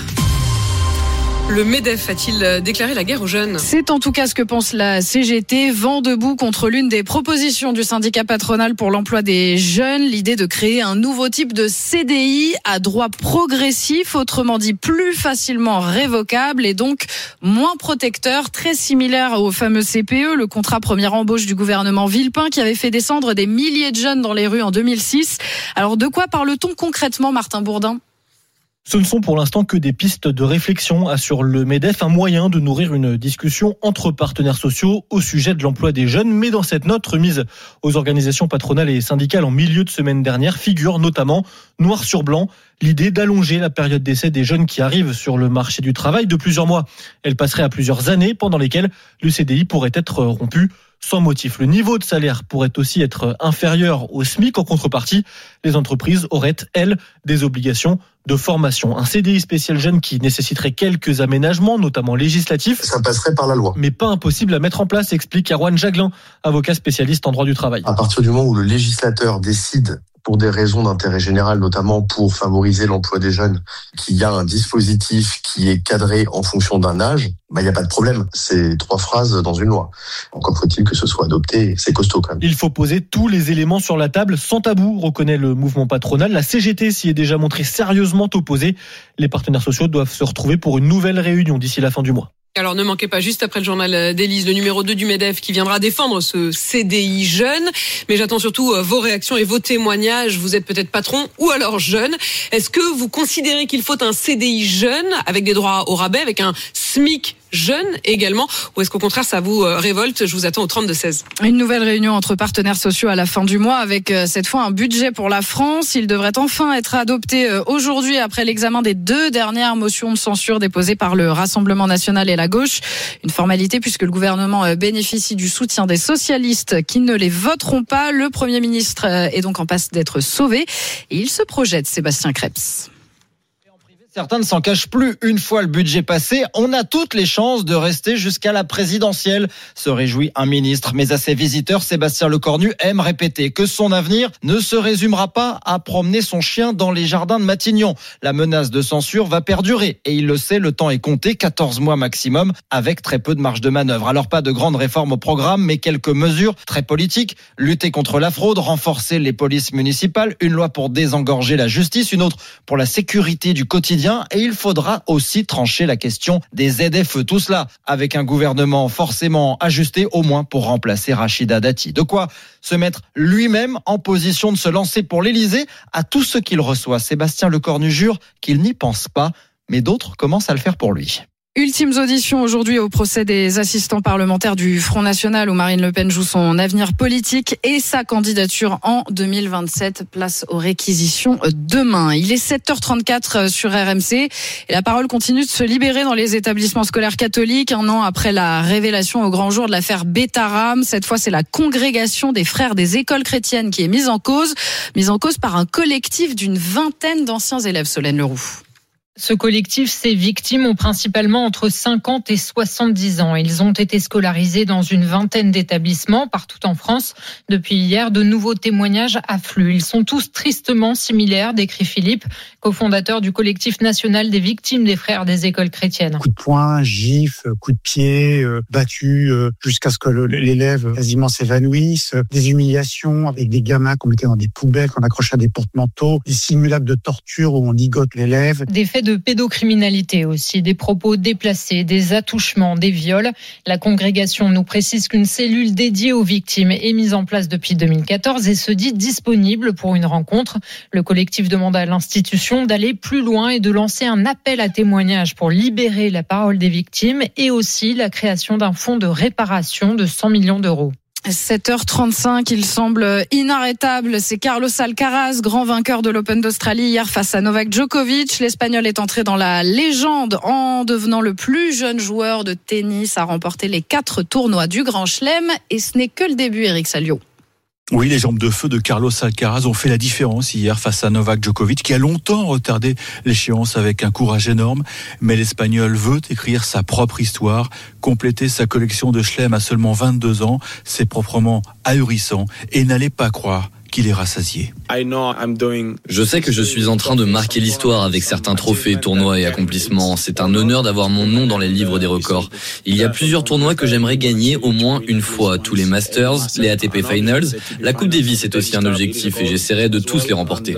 Le MEDEF a-t-il déclaré la guerre aux jeunes ? C'est en tout cas ce que pense la CGT, vent debout contre l'une des propositions du syndicat patronal pour l'emploi des jeunes, l'idée de créer un nouveau type de CDI à droit progressif, autrement dit plus facilement révocable et donc moins protecteur, très similaire au fameux CPE, le contrat première embauche du gouvernement Villepin qui avait fait descendre des milliers de jeunes dans les rues en 2006. Alors de quoi parle-t-on concrètement, Martin Bourdin ? Ce ne sont pour l'instant que des pistes de réflexion, assure le MEDEF, un moyen de nourrir une discussion entre partenaires sociaux au sujet de l'emploi des jeunes. Mais dans cette note remise aux organisations patronales et syndicales en milieu de semaine dernière figure notamment, noir sur blanc, l'idée d'allonger la période d'essai des jeunes qui arrivent sur le marché du travail de plusieurs mois. Elle passerait à plusieurs années pendant lesquelles le CDI pourrait être rompu sans motif. Le niveau de salaire pourrait aussi être inférieur au SMIC. En contrepartie, les entreprises auraient, elles, des obligations de formation. Un CDI spécial jeune qui nécessiterait quelques aménagements, notamment législatifs. Ça passerait par la loi. Mais pas impossible à mettre en place, explique Erwan Jaglin, avocat spécialiste en droit du travail. À partir du moment où le législateur décide, pour des raisons d'intérêt général, notamment pour favoriser l'emploi des jeunes, qu'il y a un dispositif qui est cadré en fonction d'un âge, il n'y a pas de problème. C'est 3 phrases dans une loi. Encore faut-il que ce soit adopté, c'est costaud quand même. Il faut poser tous les éléments sur la table sans tabou, reconnaît le mouvement patronal. La CGT s'y est déjà montrée sérieusement opposée. Les partenaires sociaux doivent se retrouver pour une nouvelle réunion d'ici la fin du mois. Alors ne manquez pas, juste après le journal d'Élise, le numéro 2 du MEDEF qui viendra défendre ce CDI jeune. Mais j'attends surtout vos réactions et vos témoignages. Vous êtes peut-être patron ou alors jeune. Est-ce que vous considérez qu'il faut un CDI jeune avec des droits au rabais, avec un SMIC jeune également, ou est-ce qu'au contraire ça vous révolte? Je vous attends au 32-16. Une nouvelle réunion entre partenaires sociaux à la fin du mois avec cette fois un budget pour la France. Il devrait enfin être adopté aujourd'hui après l'examen des 2 dernières motions de censure déposées par le Rassemblement national et la gauche. Une formalité puisque le gouvernement bénéficie du soutien des socialistes qui ne les voteront pas. Le Premier ministre est donc en passe d'être sauvé et il se projette, Sébastien Krebs. Certains ne s'en cachent plus. Une fois le budget passé, on a toutes les chances de rester jusqu'à la présidentielle, se réjouit un ministre. Mais à ses visiteurs, Sébastien Lecornu aime répéter que son avenir ne se résumera pas à promener son chien dans les jardins de Matignon. La menace de censure va perdurer. Et il le sait, le temps est compté, 14 mois maximum, avec très peu de marge de manœuvre. Alors pas de grandes réformes au programme, mais quelques mesures très politiques. Lutter contre la fraude, renforcer les polices municipales, une loi pour désengorger la justice, une autre pour la sécurité du quotidien. Et il faudra aussi trancher la question des ZFE. Tout cela avec un gouvernement forcément ajusté, au moins pour remplacer Rachida Dati. De quoi se mettre lui-même en position de se lancer pour l'Élysée. À tous ceux qu'il reçoit, Sébastien Lecornu jure qu'il n'y pense pas, mais d'autres commencent à le faire pour lui. Ultimes auditions aujourd'hui au procès des assistants parlementaires du Front National où Marine Le Pen joue son avenir politique et sa candidature en 2027. Place aux réquisitions demain. Il est 7h34 sur RMC et la parole continue de se libérer dans les établissements scolaires catholiques. 1 an après la révélation au grand jour de l'affaire Bétaram. Cette fois, c'est la congrégation des frères des écoles chrétiennes qui est mise en cause par un collectif d'une vingtaine d'anciens élèves. Solène Leroux. Ce collectif, ces victimes ont principalement entre 50 et 70 ans. Ils ont été scolarisés dans une vingtaine d'établissements partout en France. Depuis hier, de nouveaux témoignages affluent. Ils sont tous tristement similaires, décrit Philippe, cofondateur du collectif national des victimes des frères des écoles chrétiennes. Coups de poing, gifles, coups de pied, battus jusqu'à ce que l'élève quasiment s'évanouisse, des humiliations avec des gamins qu'on mettait dans des poubelles, qu'on accrochait à des porte-manteaux, des simulacres de torture où on ligote l'élève. Des faits de pédocriminalité aussi, des propos déplacés, des attouchements, des viols. La congrégation nous précise qu'une cellule dédiée aux victimes est mise en place depuis 2014 et se dit disponible pour une rencontre. Le collectif demande à l'institution d'aller plus loin et de lancer un appel à témoignages pour libérer la parole des victimes et aussi la création d'un fonds de réparation de 100 millions d'euros. 7h35, il semble inarrêtable. C'est Carlos Alcaraz, grand vainqueur de l'Open d'Australie hier face à Novak Djokovic. L'Espagnol est entré dans la légende en devenant le plus jeune joueur de tennis à remporter les 4 tournois du Grand Chelem. Et ce n'est que le début, Eric Salio. Oui, les jambes de feu de Carlos Alcaraz ont fait la différence hier face à Novak Djokovic, qui a longtemps retardé l'échéance avec un courage énorme. Mais l'Espagnol veut écrire sa propre histoire, compléter sa collection de chelems à seulement 22 ans. C'est proprement ahurissant et n'allez pas croire qu'il est rassasié. Je sais que je suis en train de marquer l'histoire avec certains trophées, tournois et accomplissements. C'est un honneur d'avoir mon nom dans les livres des records. Il y a plusieurs tournois que j'aimerais gagner au moins une fois. Tous les Masters, les ATP Finals. La Coupe Davis est aussi un objectif et j'essaierai de tous les remporter.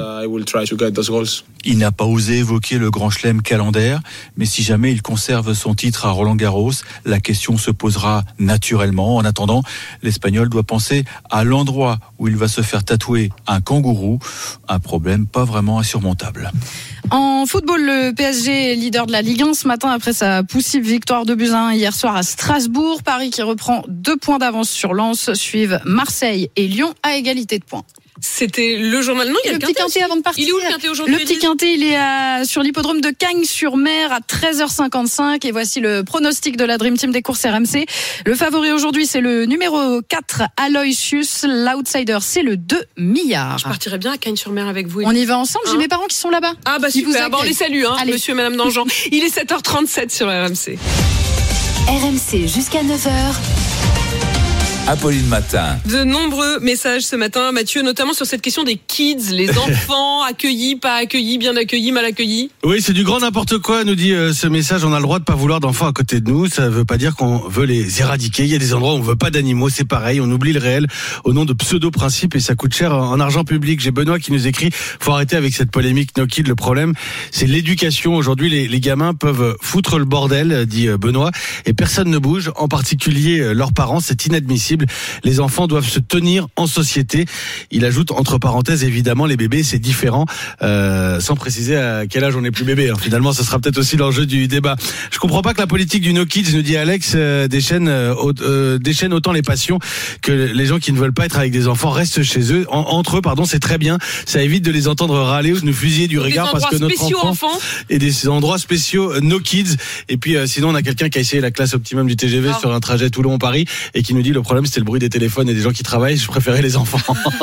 Il n'a pas osé évoquer le Grand Chelem calendaire, mais si jamais il conserve son titre à Roland-Garros, la question se posera naturellement. En attendant, l'Espagnol doit penser à l'endroit où il va se faire tatouer un kangourou, un problème pas vraiment insurmontable. En football, le PSG est leader de la Ligue 1 ce matin après sa poussive victoire de buts 1 hier soir à Strasbourg. Paris qui reprend 2 points d'avance sur Lens, suivent Marseille et Lyon à égalité de points. C'était le journal. Non, il y a le petit quintet avant de partir. Il est où le quintet aujourd'hui? Le petit quintet, il est sur l'hippodrome de Cagnes-sur-Mer à 13h55. Et voici le pronostic de la Dream Team des courses RMC. Le favori aujourd'hui, c'est le numéro 4, Aloysius. L'outsider, c'est le 2 milliards. Je partirais bien à Cagnes-sur-Mer avec vous. On y va ensemble. J'ai mes parents qui sont là-bas. Ah bah super. On les salue, monsieur et madame Dangean. Il est 7h37 sur RMC. RMC jusqu'à 9h. Apolline Matin. De nombreux messages ce matin, Mathieu, notamment sur cette question des kids, les enfants accueillis, pas accueillis, bien accueillis, mal accueillis. Oui, c'est du grand n'importe quoi, nous dit ce message. On a le droit de pas vouloir d'enfants à côté de nous. Ça veut pas dire qu'on veut les éradiquer. Il y a des endroits où on veut pas d'animaux, c'est pareil. On oublie le réel au nom de pseudo-principes et ça coûte cher en argent public. J'ai Benoît qui nous écrit, faut arrêter avec cette polémique no kid. Le problème, c'est l'éducation. Aujourd'hui, les gamins peuvent foutre le bordel, dit Benoît, et personne ne bouge, en particulier leurs parents. C'est inadmissible. Les enfants doivent se tenir en société. Il ajoute, entre parenthèses, évidemment, les bébés, c'est différent, sans préciser à quel âge on n'est plus bébé. Alors, finalement, ce sera peut-être aussi l'enjeu du débat. Je comprends pas que la politique du no kids, nous dit Alex, déchaîne autant les passions, que les gens qui ne veulent pas être avec des enfants restent chez eux, entre eux, pardon, c'est très bien. Ça évite de les entendre râler ou de nous fusiller du regard parce que notre enfant est des endroits spéciaux no kids. Et puis, sinon, on a quelqu'un qui a essayé la classe optimum du TGV sur un trajet Toulon-Paris et qui nous dit le problème, c'était le bruit des téléphones et des gens qui travaillent. Je préférais les enfants.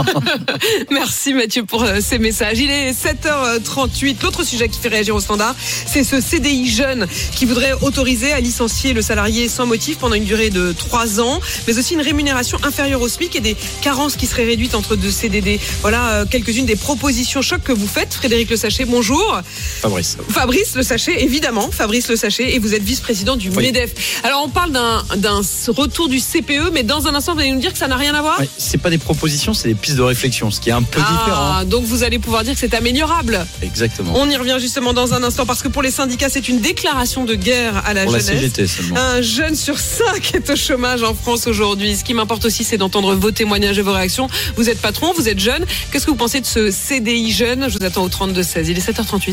Merci Mathieu pour ces messages. Il est 7h38. L'autre sujet qui fait réagir au standard, c'est ce CDI jeune qui voudrait autoriser à licencier le salarié sans motif pendant une durée de 3 ans, mais aussi une rémunération inférieure au SMIC et des carences qui seraient réduites entre 2 CDD. Voilà quelques-unes des propositions choc que vous faites. Frédéric Le Sachet, bonjour. Fabrice Le Sachet, évidemment. Fabrice Le Sachet, et vous êtes vice-président du MEDEF. Alors on parle d'un retour du CPE, mais dans un instant vous allez nous dire que ça n'a rien à voir. C'est pas des propositions, c'est des pistes de réflexion, ce qui est un peu différent. Donc vous allez pouvoir dire que c'est améliorable. Exactement. On y revient justement dans un instant parce que pour les syndicats, c'est une déclaration de guerre à la jeunesse. La CGT seulement. Un jeune sur 5 est au chômage en France aujourd'hui. Ce qui m'importe aussi, c'est d'entendre vos témoignages et vos réactions. Vous êtes patron, vous êtes jeune. Qu'est-ce que vous pensez de ce CDI jeune? Je vous attends au 32-16. Il est 7h38.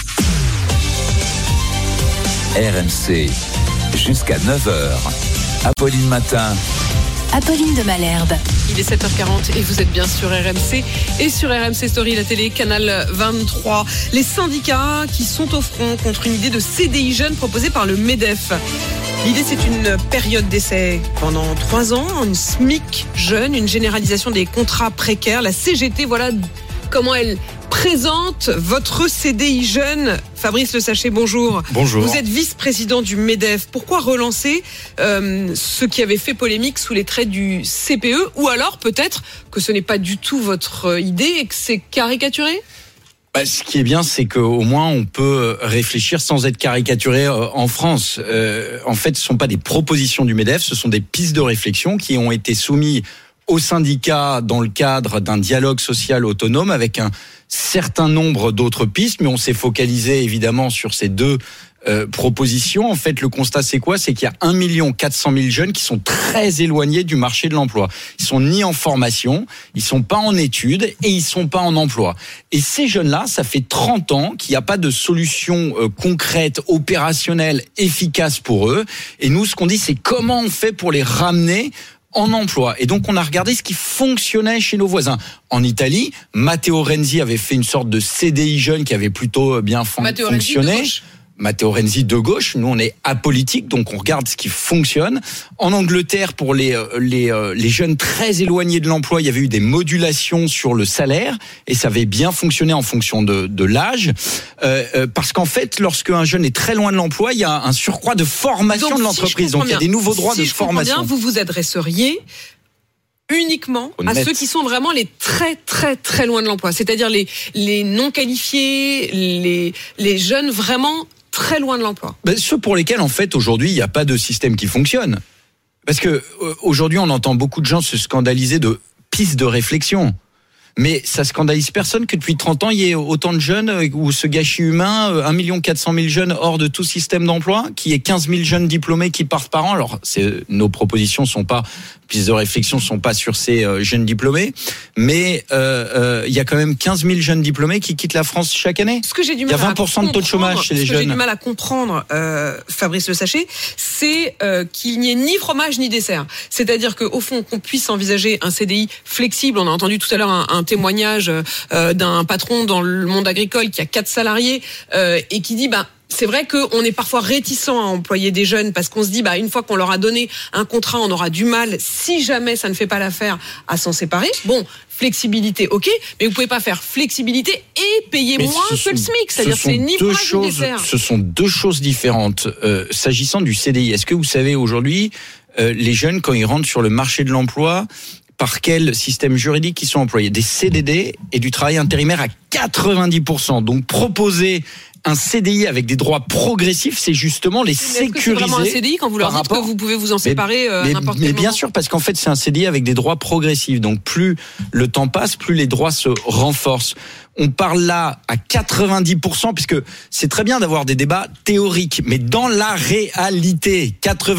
RMC jusqu'à 9h. Apolline Matin. Apolline de Malherbe. Il est 7h40 et vous êtes bien sur RMC et sur RMC Story, la télé, canal 23. Les syndicats qui sont au front contre une idée de CDI jeune proposée par le MEDEF. L'idée, c'est une période d'essai pendant 3 ans, une SMIC jeune, une généralisation des contrats précaires. La CGT, voilà comment elle présente votre CDI jeune. Fabrice Le Sachet, bonjour. Bonjour. Vous êtes vice-président du MEDEF. Pourquoi relancer ce qui avait fait polémique sous les traits du CPE? Ou alors peut-être que ce n'est pas du tout votre idée et que c'est caricaturé? Ce qui est bien, c'est qu'au moins on peut réfléchir sans être caricaturé en France. En fait, ce ne sont pas des propositions du MEDEF, ce sont des pistes de réflexion qui ont été soumises au syndicat dans le cadre d'un dialogue social autonome avec un certain nombre d'autres pistes, mais on s'est focalisé évidemment sur ces deux propositions. En fait, le constat, c'est quoi? C'est qu'il y a 1 400 000 jeunes qui sont très éloignés du marché de l'emploi. Ils sont ni en formation, ils sont pas en études et ils sont pas en emploi. Et ces jeunes-là, ça fait 30 ans qu'il n'y a pas de solution concrète, opérationnelle, efficace pour eux. Et nous, ce qu'on dit, c'est comment on fait pour les ramener en emploi. Et donc, on a regardé ce qui fonctionnait chez nos voisins. En Italie, Matteo Renzi avait fait une sorte de CDI jeune qui avait plutôt bien fonctionné. Matteo Renzi de gauche, nous on est apolitique, donc on regarde ce qui fonctionne. En Angleterre, pour les jeunes très éloignés de l'emploi, il y avait eu des modulations sur le salaire et ça avait bien fonctionné en fonction de l'âge. Parce qu'en fait, lorsque un jeune est très loin de l'emploi, il y a un surcroît de formation de l'entreprise. Donc il y a des nouveaux droits de formation. Bien, vous vous adresseriez uniquement à ceux qui sont vraiment les très très très loin de l'emploi, c'est-à-dire les non qualifiés, les jeunes vraiment très loin de l'emploi. Ceux pour lesquels, en fait, aujourd'hui, il n'y a pas de système qui fonctionne. Parce que aujourd'hui, on entend beaucoup de gens se scandaliser de pistes de réflexion. Mais ça scandalise personne que depuis 30 ans, il y ait autant de jeunes ou ce gâchis humain, 1 400 000 jeunes hors de tout système d'emploi, qu'il y ait 15 000 jeunes diplômés qui partent par an. Alors, nos propositions sont pas, pistes de réflexion sont pas sur ces jeunes diplômés, mais il y a quand même 15 000 jeunes diplômés qui quittent la France chaque année. Ce que j'ai du mal il y a 20% de taux de chômage chez les jeunes. Ce que j'ai du mal à comprendre, Fabrice Le Sachet, c'est qu'il n'y ait ni fromage ni dessert. C'est-à-dire qu'au fond, qu'on puisse envisager un CDI flexible. On a entendu tout à l'heure un témoignage d'un patron dans le monde agricole qui a 4 salariés et qui dit c'est vrai qu'on est parfois réticent à employer des jeunes parce qu'on se dit une fois qu'on leur a donné un contrat, on aura du mal, si jamais ça ne fait pas l'affaire, à s'en séparer. Bon, flexibilité, ok, mais vous pouvez pas faire flexibilité et payer moins que le SMIC. C'est-à-dire c'est ni fromage ni dessert. Ce sont deux choses différentes. S'agissant du CDI, est-ce que vous savez aujourd'hui, les jeunes, quand ils rentrent sur le marché de l'emploi, par quel système juridique ils sont employés? Des CDD et du travail intérimaire à 90%. Donc proposer un CDI avec des droits progressifs, c'est justement les sécuriser. Est-ce que c'est vraiment un CDI quand vous leur dites que vous pouvez vous en séparer n'importe quel moment? Mais bien sûr, parce qu'en fait, c'est un CDI avec des droits progressifs. Donc plus le temps passe, plus les droits se renforcent. On parle là à 90%, puisque c'est très bien d'avoir des débats théoriques, mais dans la réalité,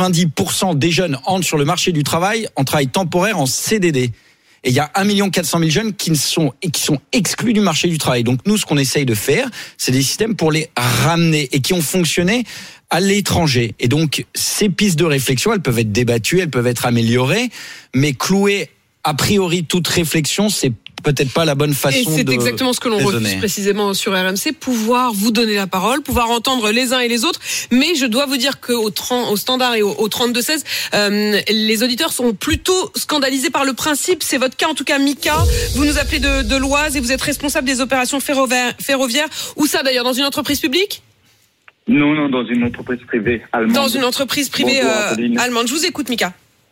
90% des jeunes entrent sur le marché du travail en travail temporaire, en CDD. Et il y a 1 400 000 jeunes qui sont exclus du marché du travail. Donc nous, ce qu'on essaye de faire, c'est des systèmes pour les ramener et qui ont fonctionné à l'étranger. Et donc, ces pistes de réflexion, elles peuvent être débattues, elles peuvent être améliorées, mais clouer a priori toute réflexion, c'est peut-être pas la bonne façon de raisonner. Et c'est exactement ce que l'on refuse précisément sur RMC, pouvoir vous donner la parole, pouvoir entendre les uns et les autres. Mais je dois vous dire qu'au standard et au 32-16, les auditeurs sont plutôt scandalisés par le principe. C'est votre cas, en tout cas, Mika. Vous nous appelez de l'Oise et vous êtes responsable des opérations ferroviaires. Où ça, d'ailleurs, dans une entreprise publique? Non, dans une entreprise privée allemande. Dans une entreprise privée allemande. Je vous écoute, Mika.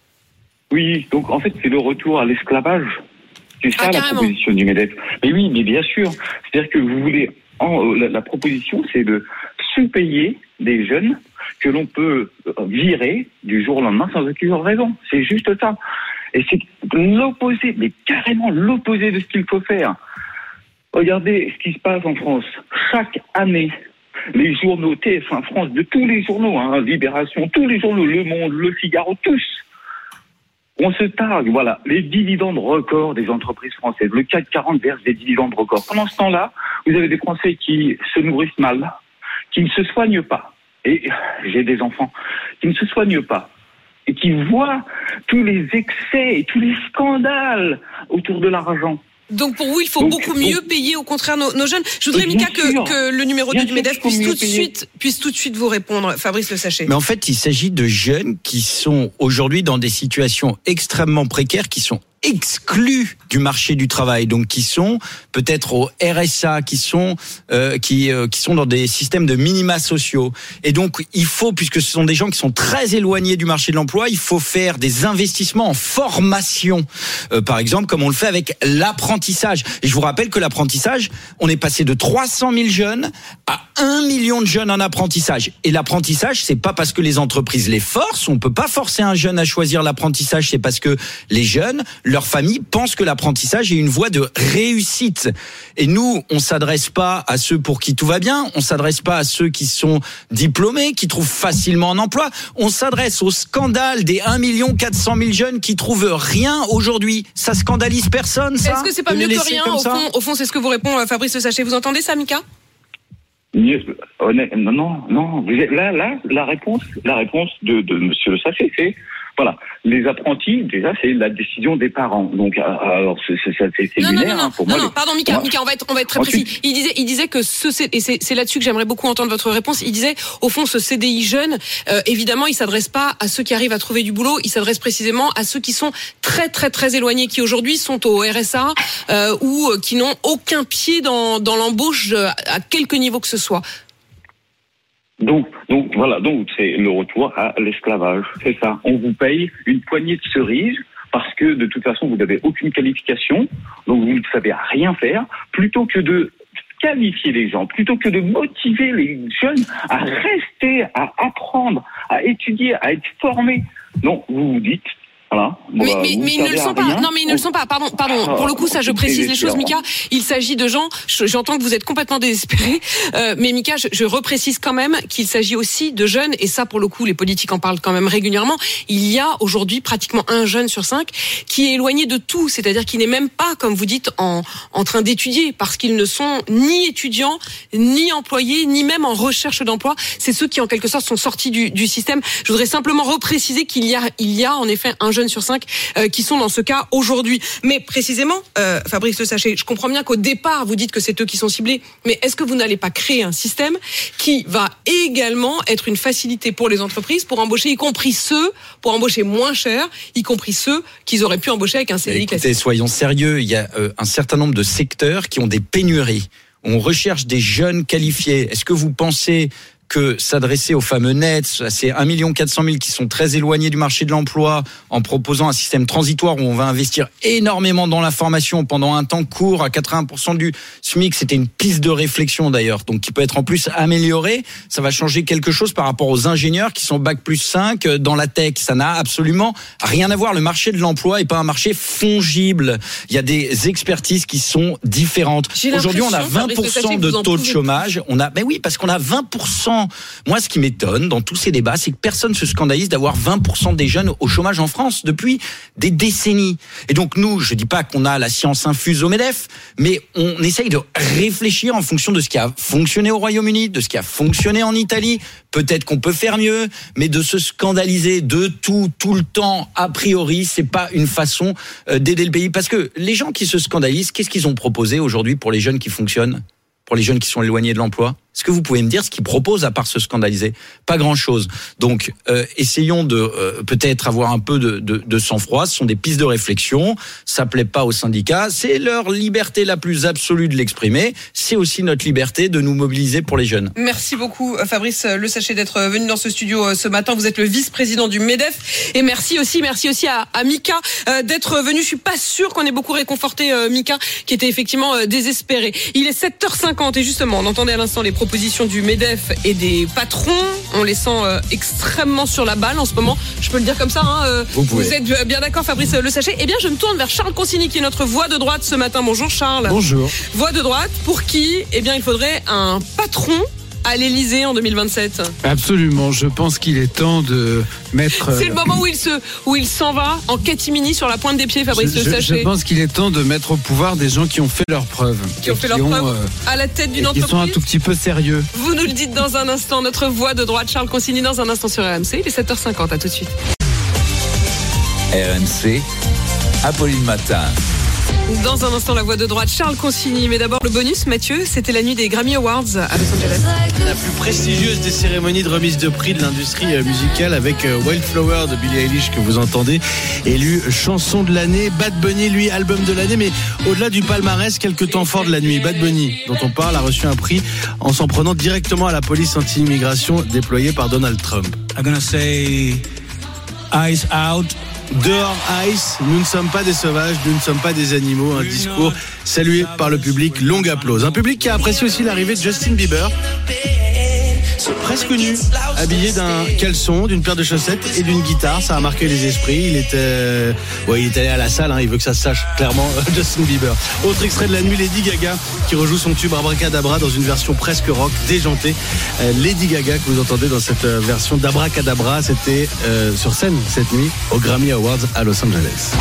Oui, donc en fait, c'est le retour à l'esclavage. C'est ça la proposition du MEDEF. Mais oui, mais bien sûr. C'est-à-dire que vous voulez, la proposition, c'est de sous-payer des jeunes que l'on peut virer du jour au lendemain sans aucune raison. C'est juste ça. Et c'est l'opposé, mais carrément l'opposé de ce qu'il faut faire. Regardez ce qui se passe en France. Chaque année, les journaux, TF1 France, de tous les journaux, Libération, tous les journaux, Le Monde, Le Figaro, tous, on se targue, voilà, les dividendes records des entreprises françaises. Le CAC 40 verse des dividendes records. Pendant ce temps-là, vous avez des Français qui se nourrissent mal, qui ne se soignent pas. Et j'ai des enfants qui ne se soignent pas et qui voient tous les excès et tous les scandales autour de l'argent. Donc pour vous, il faut beaucoup mieux payer au contraire nos jeunes. Je voudrais, Mika, que le numéro 2 du MEDEF puisse tout de suite vous répondre, Fabrice Le Sachet. Mais en fait, il s'agit de jeunes qui sont aujourd'hui dans des situations extrêmement précaires, qui sont exclus du marché du travail, donc qui sont peut-être au RSA, qui sont dans des systèmes de minima sociaux. Et donc il faut, puisque ce sont des gens qui sont très éloignés du marché de l'emploi, il faut faire des investissements en formation, par exemple comme on le fait avec l'apprentissage. Et je vous rappelle que l'apprentissage, on est passé de 300 000 jeunes à 1 million de jeunes en apprentissage. Et l'apprentissage, c'est pas parce que les entreprises les forcent, on peut pas forcer un jeune à choisir l'apprentissage, c'est parce que les jeunes leur famille pensent que l'apprentissage est une voie de réussite. Et nous, on s'adresse pas à ceux pour qui tout va bien, on s'adresse pas à ceux qui sont diplômés, qui trouvent facilement un emploi, on s'adresse au scandale des 1 400 000 jeunes qui trouvent rien aujourd'hui. Ça scandalise personne, ça? Est-ce que c'est pas mieux que rien? Au fond, c'est ce que vous répond Fabrice Le Sachet. Vous entendez ça, Mika? Non. Là, la réponse de Monsieur Le Sachet, c'est voilà, les apprentis, déjà, c'est la décision des parents. Donc, alors, c'est lunaire pour moi. Non, pardon, Mika, on va être très précis. Il disait que et c'est là-dessus que j'aimerais beaucoup entendre votre réponse. Il disait, au fond, ce CDI jeune, évidemment, il s'adresse pas à ceux qui arrivent à trouver du boulot. Il s'adresse précisément à ceux qui sont très, très, très éloignés, qui aujourd'hui sont au RSA ou qui n'ont aucun pied dans l'embauche à quelque niveau que ce soit. Donc voilà, c'est le retour à l'esclavage, c'est ça. On vous paye une poignée de cerises parce que de toute façon vous n'avez aucune qualification, donc vous ne savez rien faire, plutôt que de qualifier les gens, plutôt que de motiver les jeunes à rester, à apprendre, à étudier, à être formés. Non, vous vous dites. Voilà. Mais ils ne le sont pas. Non, mais ils ne le sont pas. Pardon. Pour le coup, ça, je précise les choses, Mika. Il s'agit de gens. J'entends que vous êtes complètement désespérés, mais Mika, je reprécise quand même qu'il s'agit aussi de jeunes. Et ça, pour le coup, les politiques en parlent quand même régulièrement. Il y a aujourd'hui pratiquement 1 jeune sur 5 qui est éloigné de tout, c'est-à-dire qui n'est même pas, comme vous dites, en train d'étudier, parce qu'ils ne sont ni étudiants, ni employés, ni même en recherche d'emploi. C'est ceux qui, en quelque sorte, sont sortis du système. Je voudrais simplement repréciser qu'il y a en effet 1 jeune sur 5 qui sont dans ce cas aujourd'hui. Mais précisément, Fabrice Le Sachet, je comprends bien qu'au départ, vous dites que c'est eux qui sont ciblés, mais est-ce que vous n'allez pas créer un système qui va également être une facilité pour les entreprises pour embaucher, y compris ceux, pour embaucher moins cher, y compris ceux qu'ils auraient pu embaucher avec un CDI classique? Écoutez, soyons sérieux, il y a un certain nombre de secteurs qui ont des pénuries. On recherche des jeunes qualifiés. Est-ce que vous pensez que s'adresser aux fameux nets, à ces 1 400 000 qui sont très éloignés du marché de l'emploi, en proposant un système transitoire où on va investir énormément dans la formation pendant un temps court à 80% du SMIC, c'était une piste de réflexion d'ailleurs, donc qui peut être en plus améliorée. Ça va changer quelque chose par rapport aux ingénieurs qui sont Bac+5 dans la tech. Ça n'a absolument rien à voir. Le marché de l'emploi est pas un marché fongible. Il y a des expertises qui sont différentes. Aujourd'hui, on a 20% de taux de chômage. Ben oui, parce qu'on a 20%. Moi, ce qui m'étonne dans tous ces débats, c'est que personne ne se scandalise d'avoir 20% des jeunes au chômage en France depuis des décennies. Et donc nous, je dis pas qu'on a la science infuse au MEDEF, mais on essaye de réfléchir en fonction de ce qui a fonctionné au Royaume-Uni, de ce qui a fonctionné en Italie. Peut-être qu'on peut faire mieux, mais de se scandaliser de tout le temps, a priori, c'est pas une façon d'aider le pays. Parce que les gens qui se scandalisent, qu'est-ce qu'ils ont proposé aujourd'hui pour les jeunes qui fonctionnent, pour les jeunes qui sont éloignés de l'emploi? Est-ce que vous pouvez me dire ce qu'ils proposent à part se scandaliser? Pas grand-chose. Donc, essayons de peut-être avoir un peu de sang-froid. Ce sont des pistes de réflexion. Ça plaît pas aux syndicats. C'est leur liberté la plus absolue de l'exprimer. C'est aussi notre liberté de nous mobiliser pour les jeunes. Merci beaucoup, Fabrice Le Sachet, d'être venu dans ce studio ce matin. Vous êtes le vice-président du MEDEF. Et merci aussi à Mika d'être venu. Je suis pas sûre qu'on ait beaucoup réconforté Mika, qui était effectivement désespéré. Il est 7h50 et justement, on entendait à l'instant les propositions du MEDEF et des patrons. On les sent extrêmement sur la balle en ce moment. Je peux le dire comme ça. Vous êtes bien d'accord, Fabrice Le Sachet? Eh bien, je me tourne vers Charles Consigny, qui est notre voix de droite ce matin. Bonjour, Charles. Bonjour. Voix de droite pour qui, il faudrait un patron à l'Elysée en 2027. Absolument, je pense qu'il est temps de mettre... C'est le moment où il s'en va en catimini sur la pointe des pieds, Fabrice Le Sachet. Je pense qu'il est temps de mettre au pouvoir des gens qui ont fait leurs preuves. Qui ont fait leurs preuves à la tête d'une entreprise. Qui sont un tout petit peu sérieux. Vous nous le dites dans un instant, notre voix de droite, Charles Consigny, dans un instant sur RMC. Il est 7h50, à tout de suite. RMC, Apolline Matin. Dans un instant, la voix de droite, Charles Consigny. Mais d'abord, le bonus, Mathieu, c'était la nuit des Grammy Awards à Los Angeles. La plus prestigieuse des cérémonies de remise de prix de l'industrie musicale, avec Wildflower de Billie Eilish que vous entendez, élu chanson de l'année. Bad Bunny, lui, album de l'année. Mais au-delà du palmarès, quelques temps forts de la nuit. Bad Bunny, dont on parle, a reçu un prix en s'en prenant directement à la police anti-immigration déployée par Donald Trump. I'm gonna say eyes out. Dehors Ice, nous ne sommes pas des sauvages, nous ne sommes pas des animaux. Un discours salué par le public, longue applause. Un public qui a apprécié aussi l'arrivée de Justin Bieber. presque nu, habillé d'un caleçon, d'une paire de chaussettes et d'une guitare. Ça a marqué les esprits. Il était allé à la salle, il veut que ça se sache, clairement, Justin Bieber. Autre extrait de la nuit, Lady Gaga, qui rejoue son tube Abracadabra dans une version presque rock, déjantée. Lady Gaga, que vous entendez dans cette version d'Abracadabra, c'était sur scène cette nuit au Grammy Awards à Los Angeles.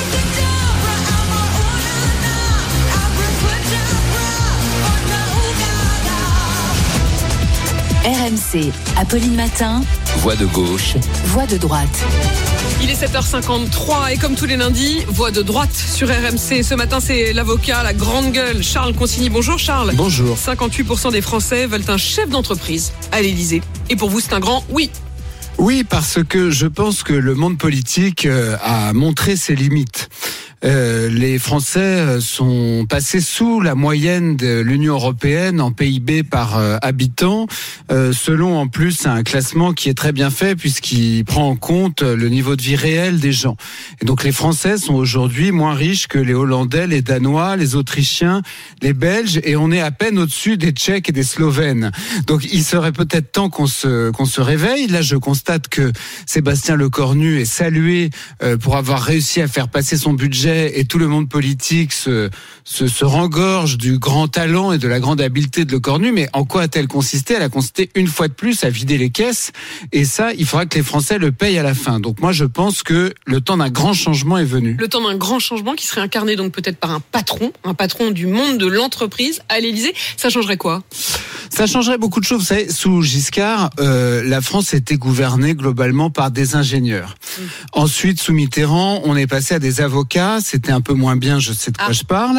RMC, Apolline Matin. Voix de gauche. Voix de droite. Il est 7h53 et comme tous les lundis, voix de droite sur RMC. Ce matin, c'est l'avocat, la grande gueule, Charles Consigny. Bonjour Charles. Bonjour. 58% des Français veulent un chef d'entreprise à l'Élysée. Et pour vous, c'est un grand oui. Oui, parce que je pense que le monde politique a montré ses limites. Les Français sont passés sous la moyenne de l'Union européenne en PIB par habitant, selon en plus un classement qui est très bien fait puisqu'il prend en compte le niveau de vie réel des gens. Et donc les Français sont aujourd'hui moins riches que les Hollandais, les Danois, les Autrichiens, les Belges, et on est à peine au-dessus des Tchèques et des Slovènes. Donc il serait peut-être temps qu'on se réveille. Là, je constate que Sébastien Lecornu est salué pour avoir réussi à faire passer son budget, et tout le monde politique se rengorge du grand talent et de la grande habileté de Lecornu. Mais en quoi a-t-elle consisté ? Elle a consisté une fois de plus à vider les caisses, et ça, il faudra que les Français le payent à la fin. Donc moi, je pense que le temps d'un grand changement est venu. Le temps d'un grand changement qui serait incarné donc peut-être par un patron du monde de l'entreprise à l'Élysée. Ça changerait quoi ? Ça changerait beaucoup de choses. Vous savez, sous Giscard, la France était gouvernée globalement par des ingénieurs. Ensuite, sous Mitterrand, on est passé à des avocats. C'était un peu moins bien, je sais de quoi je parle.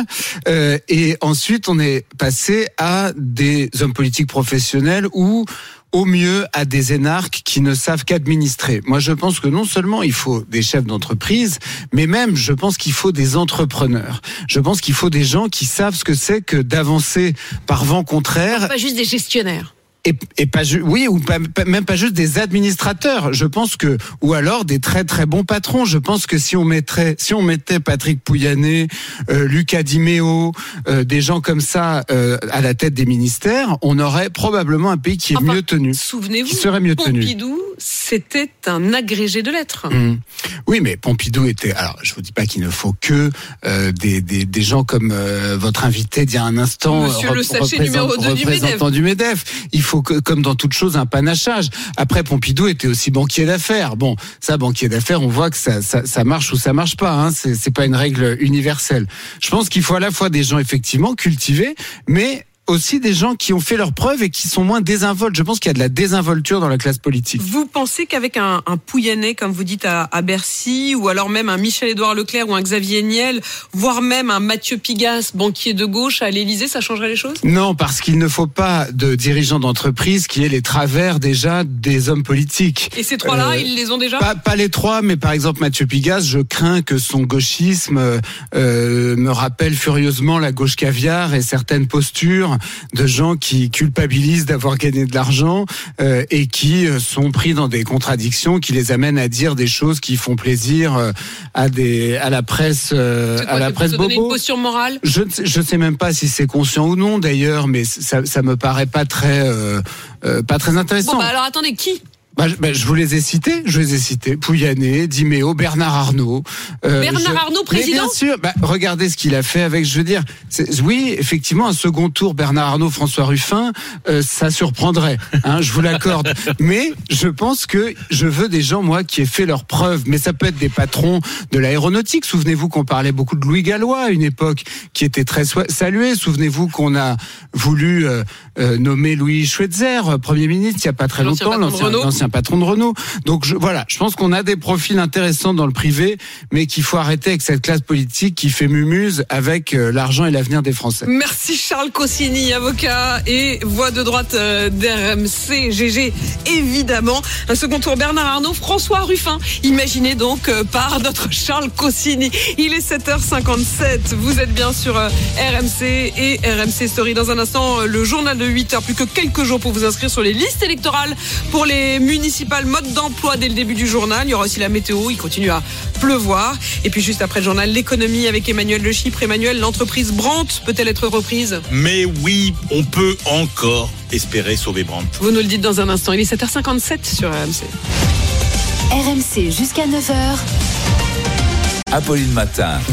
Et ensuite, on est passé à des hommes politiques professionnels ou au mieux à des énarques qui ne savent qu'administrer. Moi, je pense que non seulement il faut des chefs d'entreprise, mais même, je pense qu'il faut des entrepreneurs. Je pense qu'il faut des gens qui savent ce que c'est que d'avancer par vent contraire. Pas juste des gestionnaire. Et pas oui, ou même pas juste des administrateurs. Je pense que, ou alors des très très bons patrons. Je pense que si on mettait Patrick Pouyanné, Lucas Di Meo, des gens comme ça à la tête des ministères, on aurait probablement un pays qui est mieux tenu. Souvenez-vous, qui serait mieux tenu. Pompidou, c'était un agrégé de lettres. Oui, mais Pompidou était. Alors, je vous dis pas qu'il ne faut que des gens comme votre invité d'il y a un instant, Monsieur le sachet numéro 2 représentant du MEDEF. Il faut que, comme dans toute chose, un panachage. Après, Pompidou était aussi banquier d'affaires. Bon, ça, banquier d'affaires, on voit que ça marche ou ça marche pas. Hein. C'est pas une règle universelle. Je pense qu'il faut à la fois des gens effectivement cultivés, mais aussi des gens qui ont fait leurs preuves et qui sont moins désinvoltes. Je pense qu'il y a de la désinvolture dans la classe politique. Vous pensez qu'avec un Pouyanné, comme vous dites à Bercy, ou alors même un Michel-Édouard Leclerc ou un Xavier Niel, voire même un Mathieu Pigasse, banquier de gauche à l'Élysée, ça changerait les choses ? Non, parce qu'il ne faut pas de dirigeants d'entreprise qui aient les travers déjà des hommes politiques. Et ces trois-là, ils les ont déjà ? Pas les trois, mais par exemple Mathieu Pigasse, je crains que son gauchisme me rappelle furieusement la gauche caviar et certaines postures de gens qui culpabilisent d'avoir gagné de l'argent et qui sont pris dans des contradictions qui les amènent à dire des choses qui font plaisir à la presse bobo. Donner une posture morale ? Je sais même pas si c'est conscient ou non d'ailleurs, mais ça me paraît pas très intéressant. Bon, alors attendez, qui ? Je vous les ai cités. Pouyanné, Di Meo, Bernard Arnault. Arnault, président ? Mais bien sûr. Regardez ce qu'il a fait avec, oui, effectivement, un second tour Bernard Arnault, François Ruffin, ça surprendrait, je vous l'accorde. Mais je pense que je veux des gens, moi, qui aient fait leurs preuves. Mais ça peut être des patrons de l'aéronautique. Souvenez-vous qu'on parlait beaucoup de Louis Gallois à une époque, qui était très salué. Souvenez-vous qu'on a voulu nommer Louis Schweitzer, Premier ministre, il n'y a pas très longtemps, l'ancien patron de Renault. Donc je pense qu'on a des profils intéressants dans le privé, mais qu'il faut arrêter avec cette classe politique qui fait mumuse avec l'argent et l'avenir des Français. Merci Charles Consigny, avocat et voix de droite d'RMC, GG évidemment. Un second tour Bernard Arnault, François Ruffin, imaginé donc par notre Charles Consigny. Il est 7h57, vous êtes bien sur RMC et RMC Story. Dans un instant, le journal de 8h, plus que quelques jours pour vous inscrire sur les listes électorales pour les municipales municipal, mode d'emploi dès le début du journal. Il y aura aussi la météo, il continue à pleuvoir. Et puis juste après le journal, l'économie avec Emmanuel Le Chypre. Emmanuel, l'entreprise Brandt peut-elle être reprise ? Mais oui, on peut encore espérer sauver Brandt. Vous nous le dites dans un instant. Il est 7h57 sur RMC. RMC jusqu'à 9h. Apolline Matin.